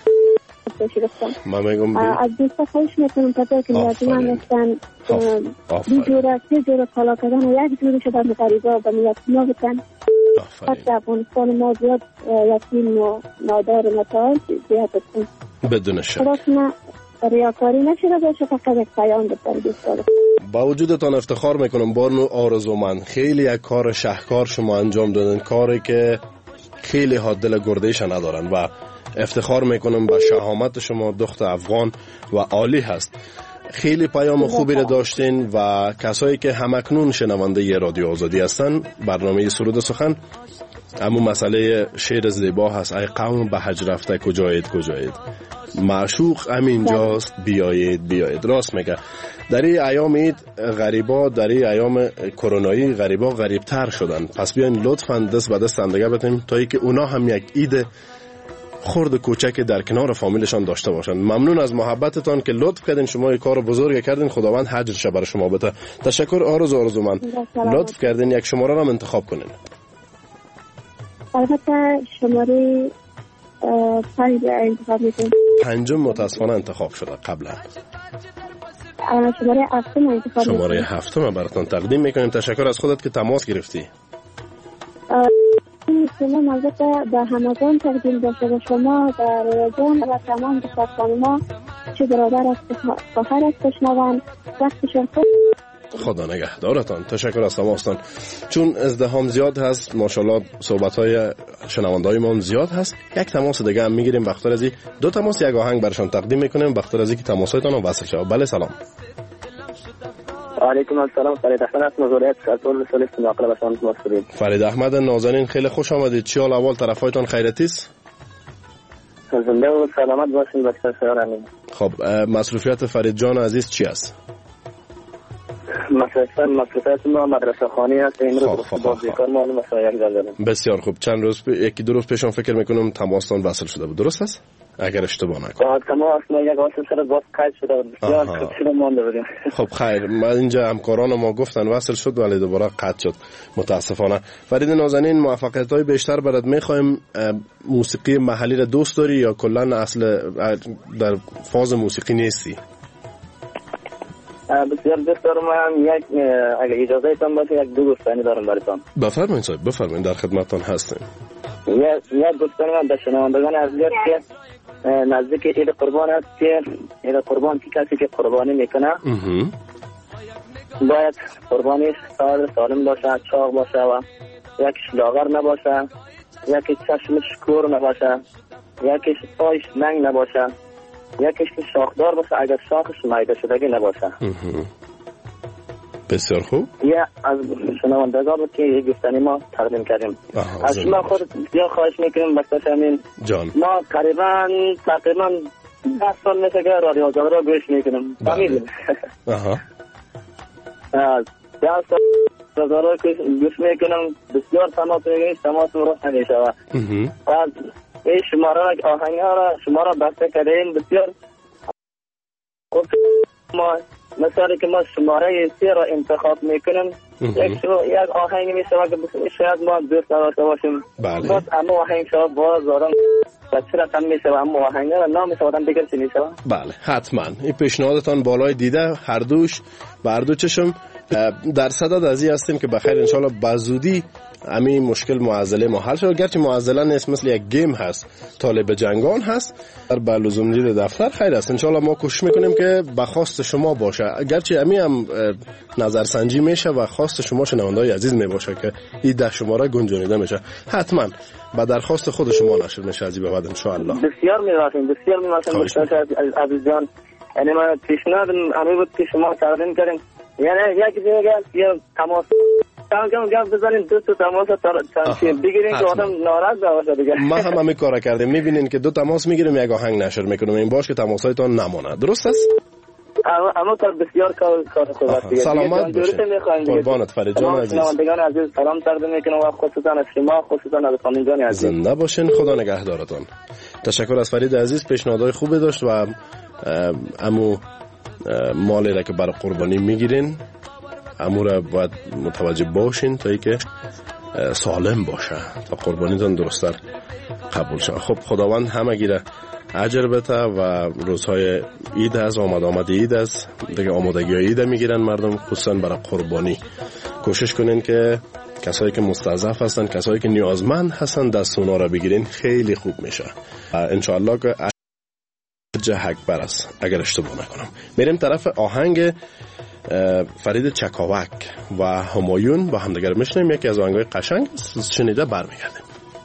من میگم از دوستا خواهش میکنم پتا که نیازی من نستن دو جوره سه جوره کالا کردن و یک جوره شدن به غریبه و به نیتیما بکن. حتی افغانستان ما زیاد یتیم و نادار نتایل زیاد بکن بدون شک. خلاص ریاکاری نشده باشه فقط یک پیام بسن دوستا. با وجودتان افتخار میکنم بارنو آرزو من. خیلی یک کار شهکار شما انجام دادن، کاری که خیلی ها دل گردهش ندارن و افتخار میکنم با شهامت شما. دخت افغان و عالی هست. خیلی پیام خوبی رو داشتین و کسایی که همکنون شنونده ی رادیو آزادی هستن برنامه سرود سخن همون مسئله شعر زیبا هست. ای قوم به حج رفته کجایید کجایید، معشوق همین جاست بیایید بیایید. راست میگه. در این ایام عید غریبا، در این ایام کرونایی غریبا غریبتر شدن. پس بیاین لطفاً دست به دست اندگه بتیم تا ای که اونا هم یک عید خرد کوچک در کنار فامیلشان داشته باشن. ممنون از محبتتان که لطف کردین، شما یک کار بزرگ کردین. خداوند حجرش برای شما بده. تشکر آرزو آرزو من. لطف کردین یک شماره را انتخاب کنین. البته شماره پنج انتخاب میکنین. پنجم متاسفانه انتخاب شده قبلا. شماره هفتم انتخاب شماره هفتم براتون تقدیم میکنیم. تشکر از خودت که تماس گرفتی. این سلام البته به همگان تقدیم باشه، به شما در رادیو و تمام دوستان ما چه برادر است فخر است بشنوند. وقتشون خوب. خدا نگهدارتان. تشکر از تماستان. چون ازدحام زیاد هست ماشاءالله صحبت‌های شنونده‌های ما زیاد هست، یک تماس دیگه هم میگیریم. بخاطر از دو تماس یک آهنگ برشان تقدیم میکنیم بخاطر از اینکه تماساتون وصل شود. بله سلام. علیکم السلام. فرید احمد از مزوریت سرطول سلیست ناقل بشان مصرید. فرید احمد نازنین خیلی خوش آمدید. چی حال اول طرفایتان خیرتی است؟ زنده و سلامت باشین بچه‌ها سلام. خب مصروفیت فرید جان عزیز چی است؟ مصرفات مصرفات ما مدرسه خانی است. این روز بازیکن ما مسائل داریم. بسیار خوب. چند روز پ... یکی دو روز پیشم فکر میکنم تماستان وصل شده بود، درست است؟ اگر اشتباه نکنم. تماس ما یک واسه سر باز قید شده بود. بسیار خوب مونده بودیم. خب خیر، ما اینجا همکاران ما گفتن وصل شد ولی دوباره قطع شد متاسفانه. فرید نازنین موفقیت‌های بیشتر برات می‌خوایم. موسیقی محلی را دوست داری یا کلا اصل در فاز موسیقی نیستی؟ بسیار دوست دارم. یک اگه اجازه ایتان باشه یک دو گفتنی دارم براتون. بفرمایید صاحب، بفرمایید، در خدمتتان هستیم. یک یک گفتنی من به شنوندگان عزیز که نزدیک عید قربان است که عید قربان که کسی که قربانی میکنه باید قربانیش سالم باشه، چاق باشه و یکیش لاغر نباشه، یکیش چشمش کور نباشه، یکیش پایش ننگ نباشه، یکیش که شاخدار باشه اگر شاخش میده شدگی نباشه. بسیار خوب. یا از شنوندگان بود که یک گفتنی ما تقدیم کردیم. از شما خود بسیار خواهش میکنیم بسیار همین جان. ما قریبا تقریبا ده سال میشه که رادیو آزادی را گوش میکنیم. فهمیدیم. آها. ده سال رادیو را گوش میکنم. بسیار تماس میگیریم، تماس رو همیشه و بعد این شماره را آهنگ ها را شما را بسته کردیم. بسیار خوب. ما مثلا که ما شماره سه را انتخاب میکنیم یک شو یک آهنگ میشه که شاید ما دوست نداشته باشیم. بله. باز اما آهنگ شما باز دارم بچه را کم میشه و اما آهنگ را نام شما آدم بگر چی میشه. بله حتما این پیشنهادتان بالای دیده هر دوش و هر دو چشم در صدد از این هستیم که بخیر انشالله بزودی همین مشکل معضله ما حل شد. گرچه معضله نیست، مثل یک گیم هست، طالب جنگان هست، در به لزوم دید دفتر خیر است. انشالله ما کوشش میکنیم که به خواست شما باشه. گرچه همین هم نظرسنجی میشه و خواست شما شنونده‌های عزیز میباشه که این ده شماره گنجانیده میشه، حتما به درخواست خود شما نشر میشه از این به بعد انشالله. بسیار میراسیم بسیار میراسیم عزیز جان. یعنی من پیشنهاد همین بود که شما تقدیم کردین. یعنی یک دیگه یا تماس کم کم گپ بزنین، دو تا تماس تا بگیرین که آدم ناراض نباشه دیگه. ما هم همین کارا کردیم. میبینین که دو تماس میگیریم یک آهنگ نشر میکنیم. این باش که تماسایتان نمونه. درست است؟ اما اما کار بسیار کار کار خوب است. سلامت باشید. قربانت فرید جان عزیز. شنوندگان عزیز سلام تقدیم میکنم و خصوصا از شما، خصوصا از خانم جان عزیز. زنده باشین. خدا نگهدارتان. تشکر از فرید عزیز. پیشنهادهای خوبی داشت و امو مالی را که برای قربانی میگیرین امور باید متوجه باشین تا ای که سالم باشه تا قربانیتان درستر قبول شد. خب خداوند همه گیره اجر بده و روزهای عید هست، آمد آمد عید هست دیگه، آمادگی های عید میگیرن مردم خصوصا برای قربانی. کوشش کنین که کسایی که مستضعف هستن، کسایی که نیازمند هستن دست اونا را بگیرین، خیلی خوب میشه انشاءالله که جهک برست اگر اشتباه نکنم. میریم طرف آهنگ فرید چکاوک و همایون با همدیگر میشنیم. یکی از آهنگای قشنگ شنیده برمیگردیم.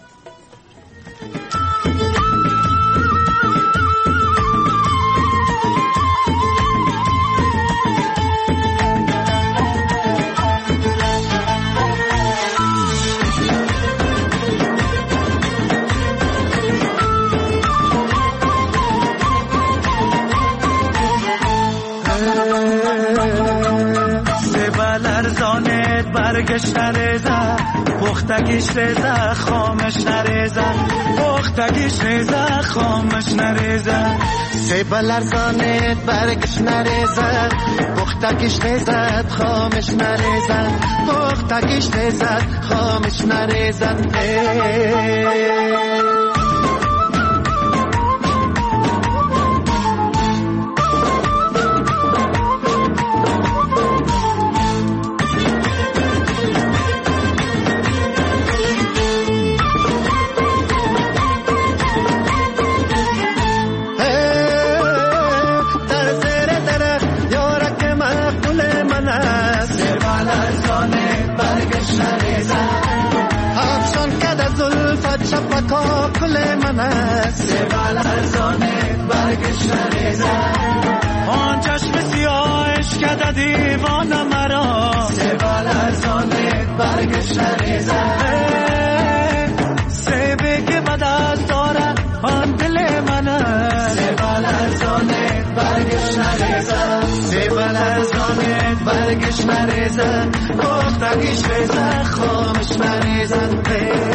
برگش نریزه پختگیش ریزه خامش نریزه پختگیش ریزه خامش نریزه سیب لرزانت برگش نریزه پختگیش ریزه خامش نریزه پختگیش ریزه خامش نریزه وفا کل من است سبال ارزانه برگش نریزد آن چشم سیاهش کده دیوان مرا سبال ارزانه برگش نریزد سیبه که بد از داره آن دل من است سبال ارزانه برگش نریزد سبال ارزانه برگش نریزد گفتگیش ریزد خامش نریزد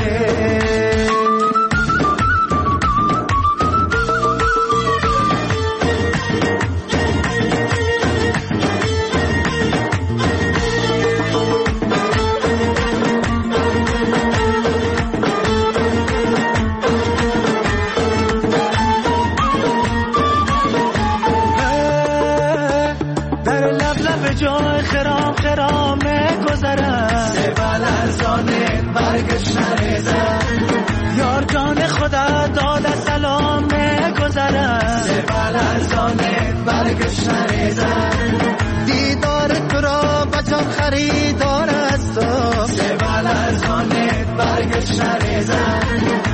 جای خرام خرام گذرم سبال ارزانه برگش نریزد یار جان خدا داد سلام گذرم سبال ارزانه برگش نریزد دیدار تو را بچان خریدار است سبال ارزانه برگش نریزد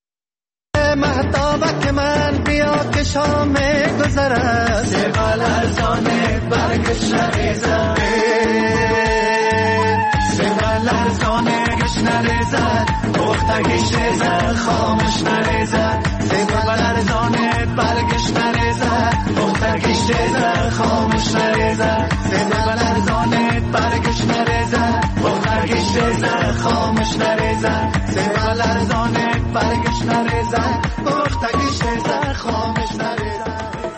مهتابک من بیا که شام گذرد سبال ارزانه برگش نریزد سبال ارزانه گش نریزد پختگیش ریزد خامش نریزد سبال ارزانه برگش نریزد پختگیش ریزد خامش نریزد سبال ارزانه برگش نریزد پختگیش ریزد خامش نریزد سبال ارزانه برگش نریزد پختگیش ریزد خامش نریزد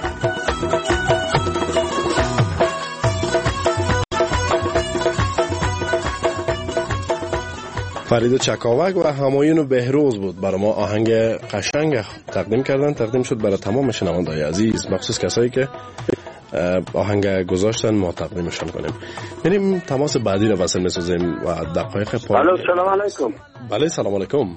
فرید چکاوک و همایون بهروز بود برای ما آهنگ قشنگ تقدیم کردن. تقدیم شد برای تمام شنوندگان عزیز، مخصوص کسایی که آهنگ گذاشتن ما تقدیمشون کنیم. بریم تماس بعدی رو وصل می‌سازیم و دقایق پایانی. الو سلام علیکم. بله سلام علیکم.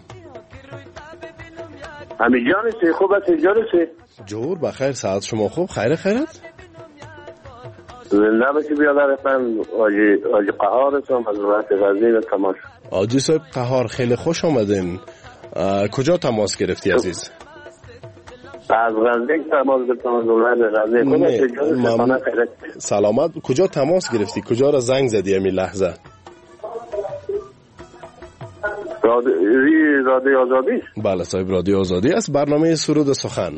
امی جان خوب است جانسی؟ جور بخیر، ساعت شما خوب؟ خیر خیرت؟ زنده باشی بیادر من آجی آجی قهار هستم از ولایت غزنی تماس. آجی صاحب قهار خیلی خوش آمدین. کجا تماس گرفتی عزیز؟ از غزنی تماس گرفتم از ولایت غزنی. سلامت. کجا تماس گرفتی؟ کجا را زنگ زدی امی لحظه؟ رادیو رادیو آزادی. بله صاحب رادیو آزادی است. برنامه سرود سخن.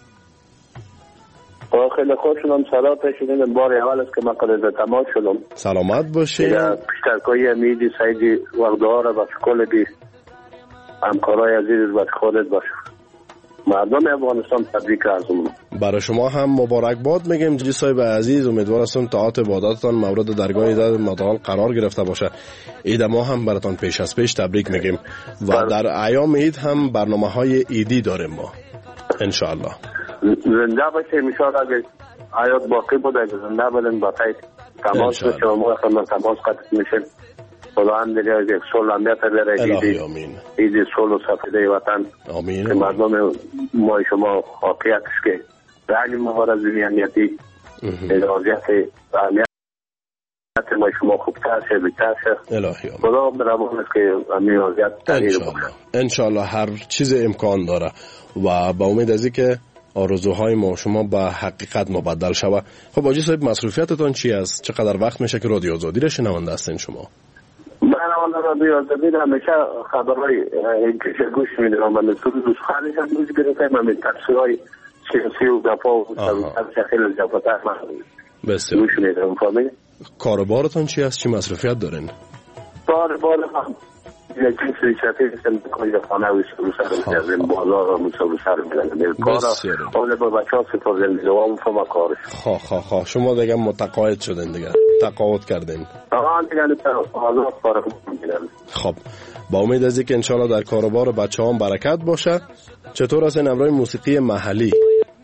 خیلی خوش شدم سلام شدیم بار اول است که من قرار تماس شدم. سلامت باشی. پیشترکای امیدی سعیدی وقتدار و کل بی همکارای عزیز و خودت باش. مردم افغانستان تبریک عرض می‌کنم. برای شما هم مبارک باد میگم جی صاحب عزیز. امیدوار هستم طاعت عبادتتان مورد درگاه ایداد متعال قرار گرفته باشه. عید ما هم براتون پیش از پیش تبریک میگیم و در ایام عید هم برنامه‌های عیدی داریم ما ان شاء الله. زنده باشیم ان شاء الله. اگه حیات باقی بود اگه زنده بودیم با تای تماس بشه و ما خدمت تماس قطع میشه. خدا هم دیگه از یک سول امیت بره الهی آمین. عید سول و سفیده وطن آمین. که مردم ما شما واقعیت است که رنگ مبارز امنیتی ادازیت امنیت ما شما خوبتر شه بیتر شه الهی آمین. خدا برامون است که امنیت تغییر بکنه انشالله. هر چیز امکان داره و با امید از اینکه آرزوهای ما شما به حقیقت مبدل شود. خب آجی صاحب مصروفیتتون چی است؟ چقدر وقت میشه که رادیو آزادی را شنونده هستین شما؟ من اون رادیو آزادی را همیشه خبرهای اینکه گوش میدم. من سرود و سخنش هم گوش گرفتم. من تفسیرهای سیاسی و دفاع و خیلی جفاتر من بسیار گوش میدم. فهمی؟ کاربارتون چی است؟ چی مصروفیت دارین؟ کاربار هم یک چیزی چطوری هستم که خانه و سر از این بازار و سر میدن کارا اول با بچه ها سپردن دوام فما کارش. خواه خواه خواه شما دیگه متقاعد شدین دیگه تقاعد کردین؟ آن دیگه آزاد فارغ میگیرن. خب با امید از اینکه انشالله در کاروبار بچه هم برکت باشه. چطور است این امرای موسیقی محلی؟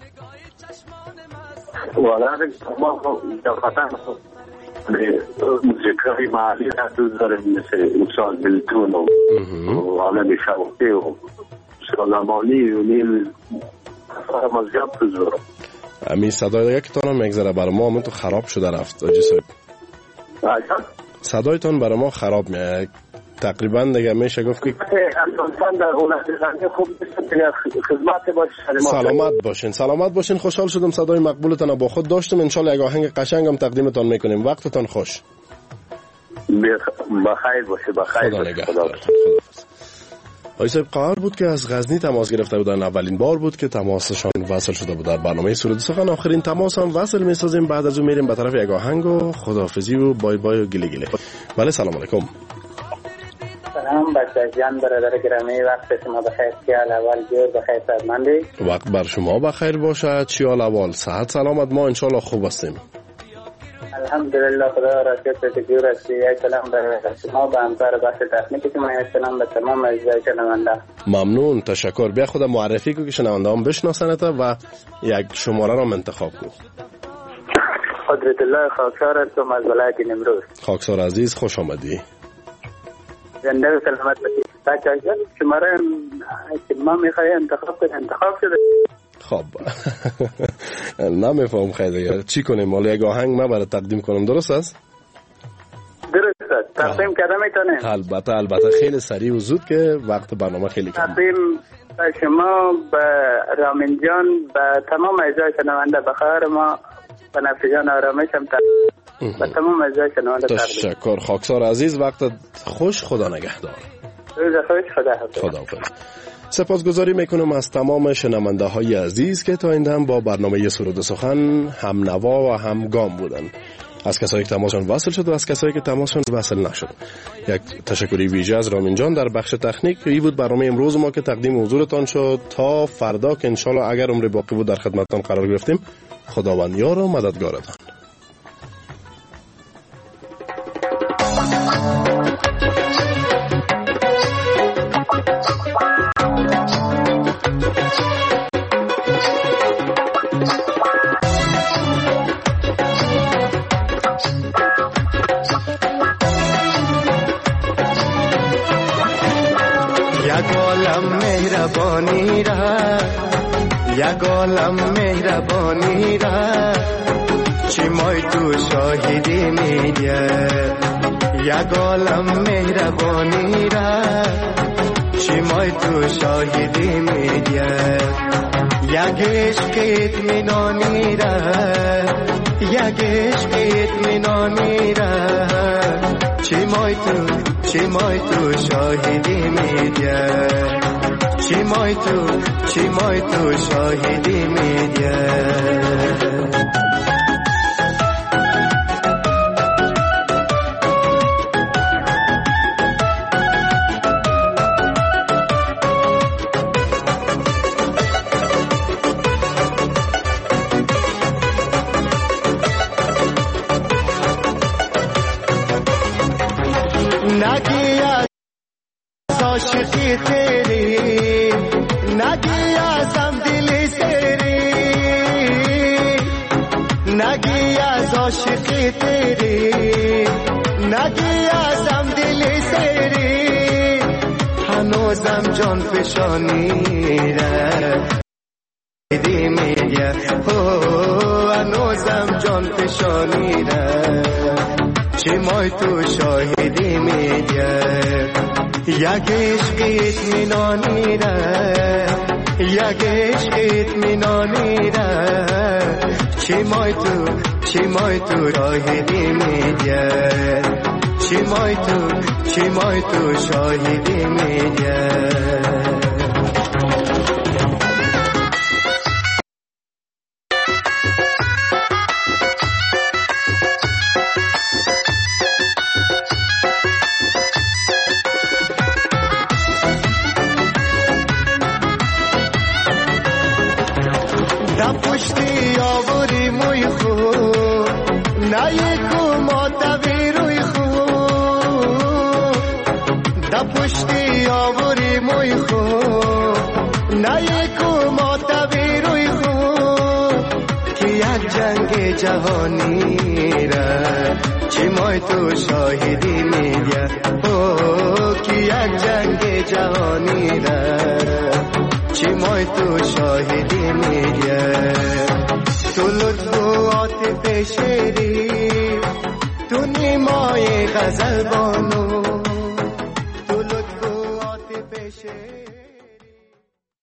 والا ما دفتر موسیقی محلی را دوست داریم مثل امسال بلتون و عالم شوقی و سلامانی و نیل فرم از جاب دوست دارم. امی صدای دیگه که تانم میگذره برای ما همون تو خراب شده رفت آجی صاحب. صدایتان برای ما خراب میاد. تقریبا دیگه میشه گفت که اساسا در اولاد خوب خدمت باشین. سلامت باشین سلامت باشین. خوشحال شدم صدای مقبولتان با خود داشتم. ان شاء الله یک آهنگ قشنگم تقدیمتان میکنیم. وقتتان خوش. بخیر باشه. بخیر خدا نگهدار. آقای صاحب قرار بود که از غزنی تماس گرفته بودن. اولین بار بود که تماسشان وصل شده بود در برنامه سرود سخن. آخرین تماس هم وصل میسازیم. بعد از اون میریم به طرف یک آهنگ و خداحافظی و بای بای و گلی گلی. بله سلام علیکم. سلام بچه جان برادر گرامی، وقت شما بخیر. چیال اول جور بخیر سلامندی. وقت بر شما بخیر باشه. چیال اول صحت سلامت. ما انشالله خوب هستیم الحمدلله. خدا را شکر که جور هستی. یک سلام به شما به همکار بخش تکنیکی شما، یک سلام به تمام اجزای شنونده. ممنون تشکر. بیا خود معرفی کو که شنونده هم بشناسنت و یک شماره را انتخاب کو. قدرت الله خاکسار هستم از ولایت نیمروز. خاکسار عزیز خوش آمدی. زنده و سلامت باشی. بچه جان شماره که ما میخوای انتخاب کنی انتخاب شده. خب نمیفهم خیلی چی کنیم. حالا یک آهنگ من برای تقدیم کنم درست است؟ درست است. تقدیم کردم میتونیم؟ البته البته خیلی سریع و زود که وقت برنامه خیلی کم. تقدیم به شما، به رامین جان، به تمام اعضای شنونده، به خواهر ما به نفس جان آرامش هم تقدیم، به تمام اعضای شنونده تقدیم. تشکر خاکسار عزیز. وقت خوش. خدا نگهدار. روز خوش. خدا حافظ. خدا حافظ. سپاسگزاری میکنم از تمام شنونده های عزیز که تا این دم با برنامه سرود سخن هم نوا و هم گام بودن. از کسایی که تماسشون وصل شد و از کسایی که تماسشون وصل نشد. یک تشکری ویژه از رامین جان در بخش تکنیک. این بود برنامه امروز ما که تقدیم حضورتان شد. تا فردا که انشالله اگر عمر باقی بود در خدمتتان قرار گرفتیم. خداوند یار و مددگارتان. مهربانی را یک عالم مهربانی را چی مای تو شاهدی میگه. یک عالم مهربانی را چی مای تو شاهدی میگه. یک عشق اطمینانی را یک عشق اطمینانی را چی مای تو چی مای تو شاهدی میگه. چی مای تو چی مای تو شاهدی میگه. نگی از عاشقی تیری، نگی ازم دل سری، نگی از عاشقی تیری، نگی ازم دل سری. هنوزم جان فشانی را دی میگه. هنوزم جان فشانی را چی مای تو شاهدی میگه. یک عشق اطمینانی را یک عشق اطمینانی را چی مای تو چی مای تو شاهدی میگه. چی مای تو چی مای تو شاهدی میگه. پشتی آوری موی خوب نیکو ماتوی روی خوب. دا پشتی آوری موی خوب نیکو ماتوی روی خوب. که یک جنگ جهانی را چی مای تو شاهدی میگه. که یک جنگ جهانی را چی مای تو شاهدی میگه. تو لطف و عاطف شیری تو نیمای غزل با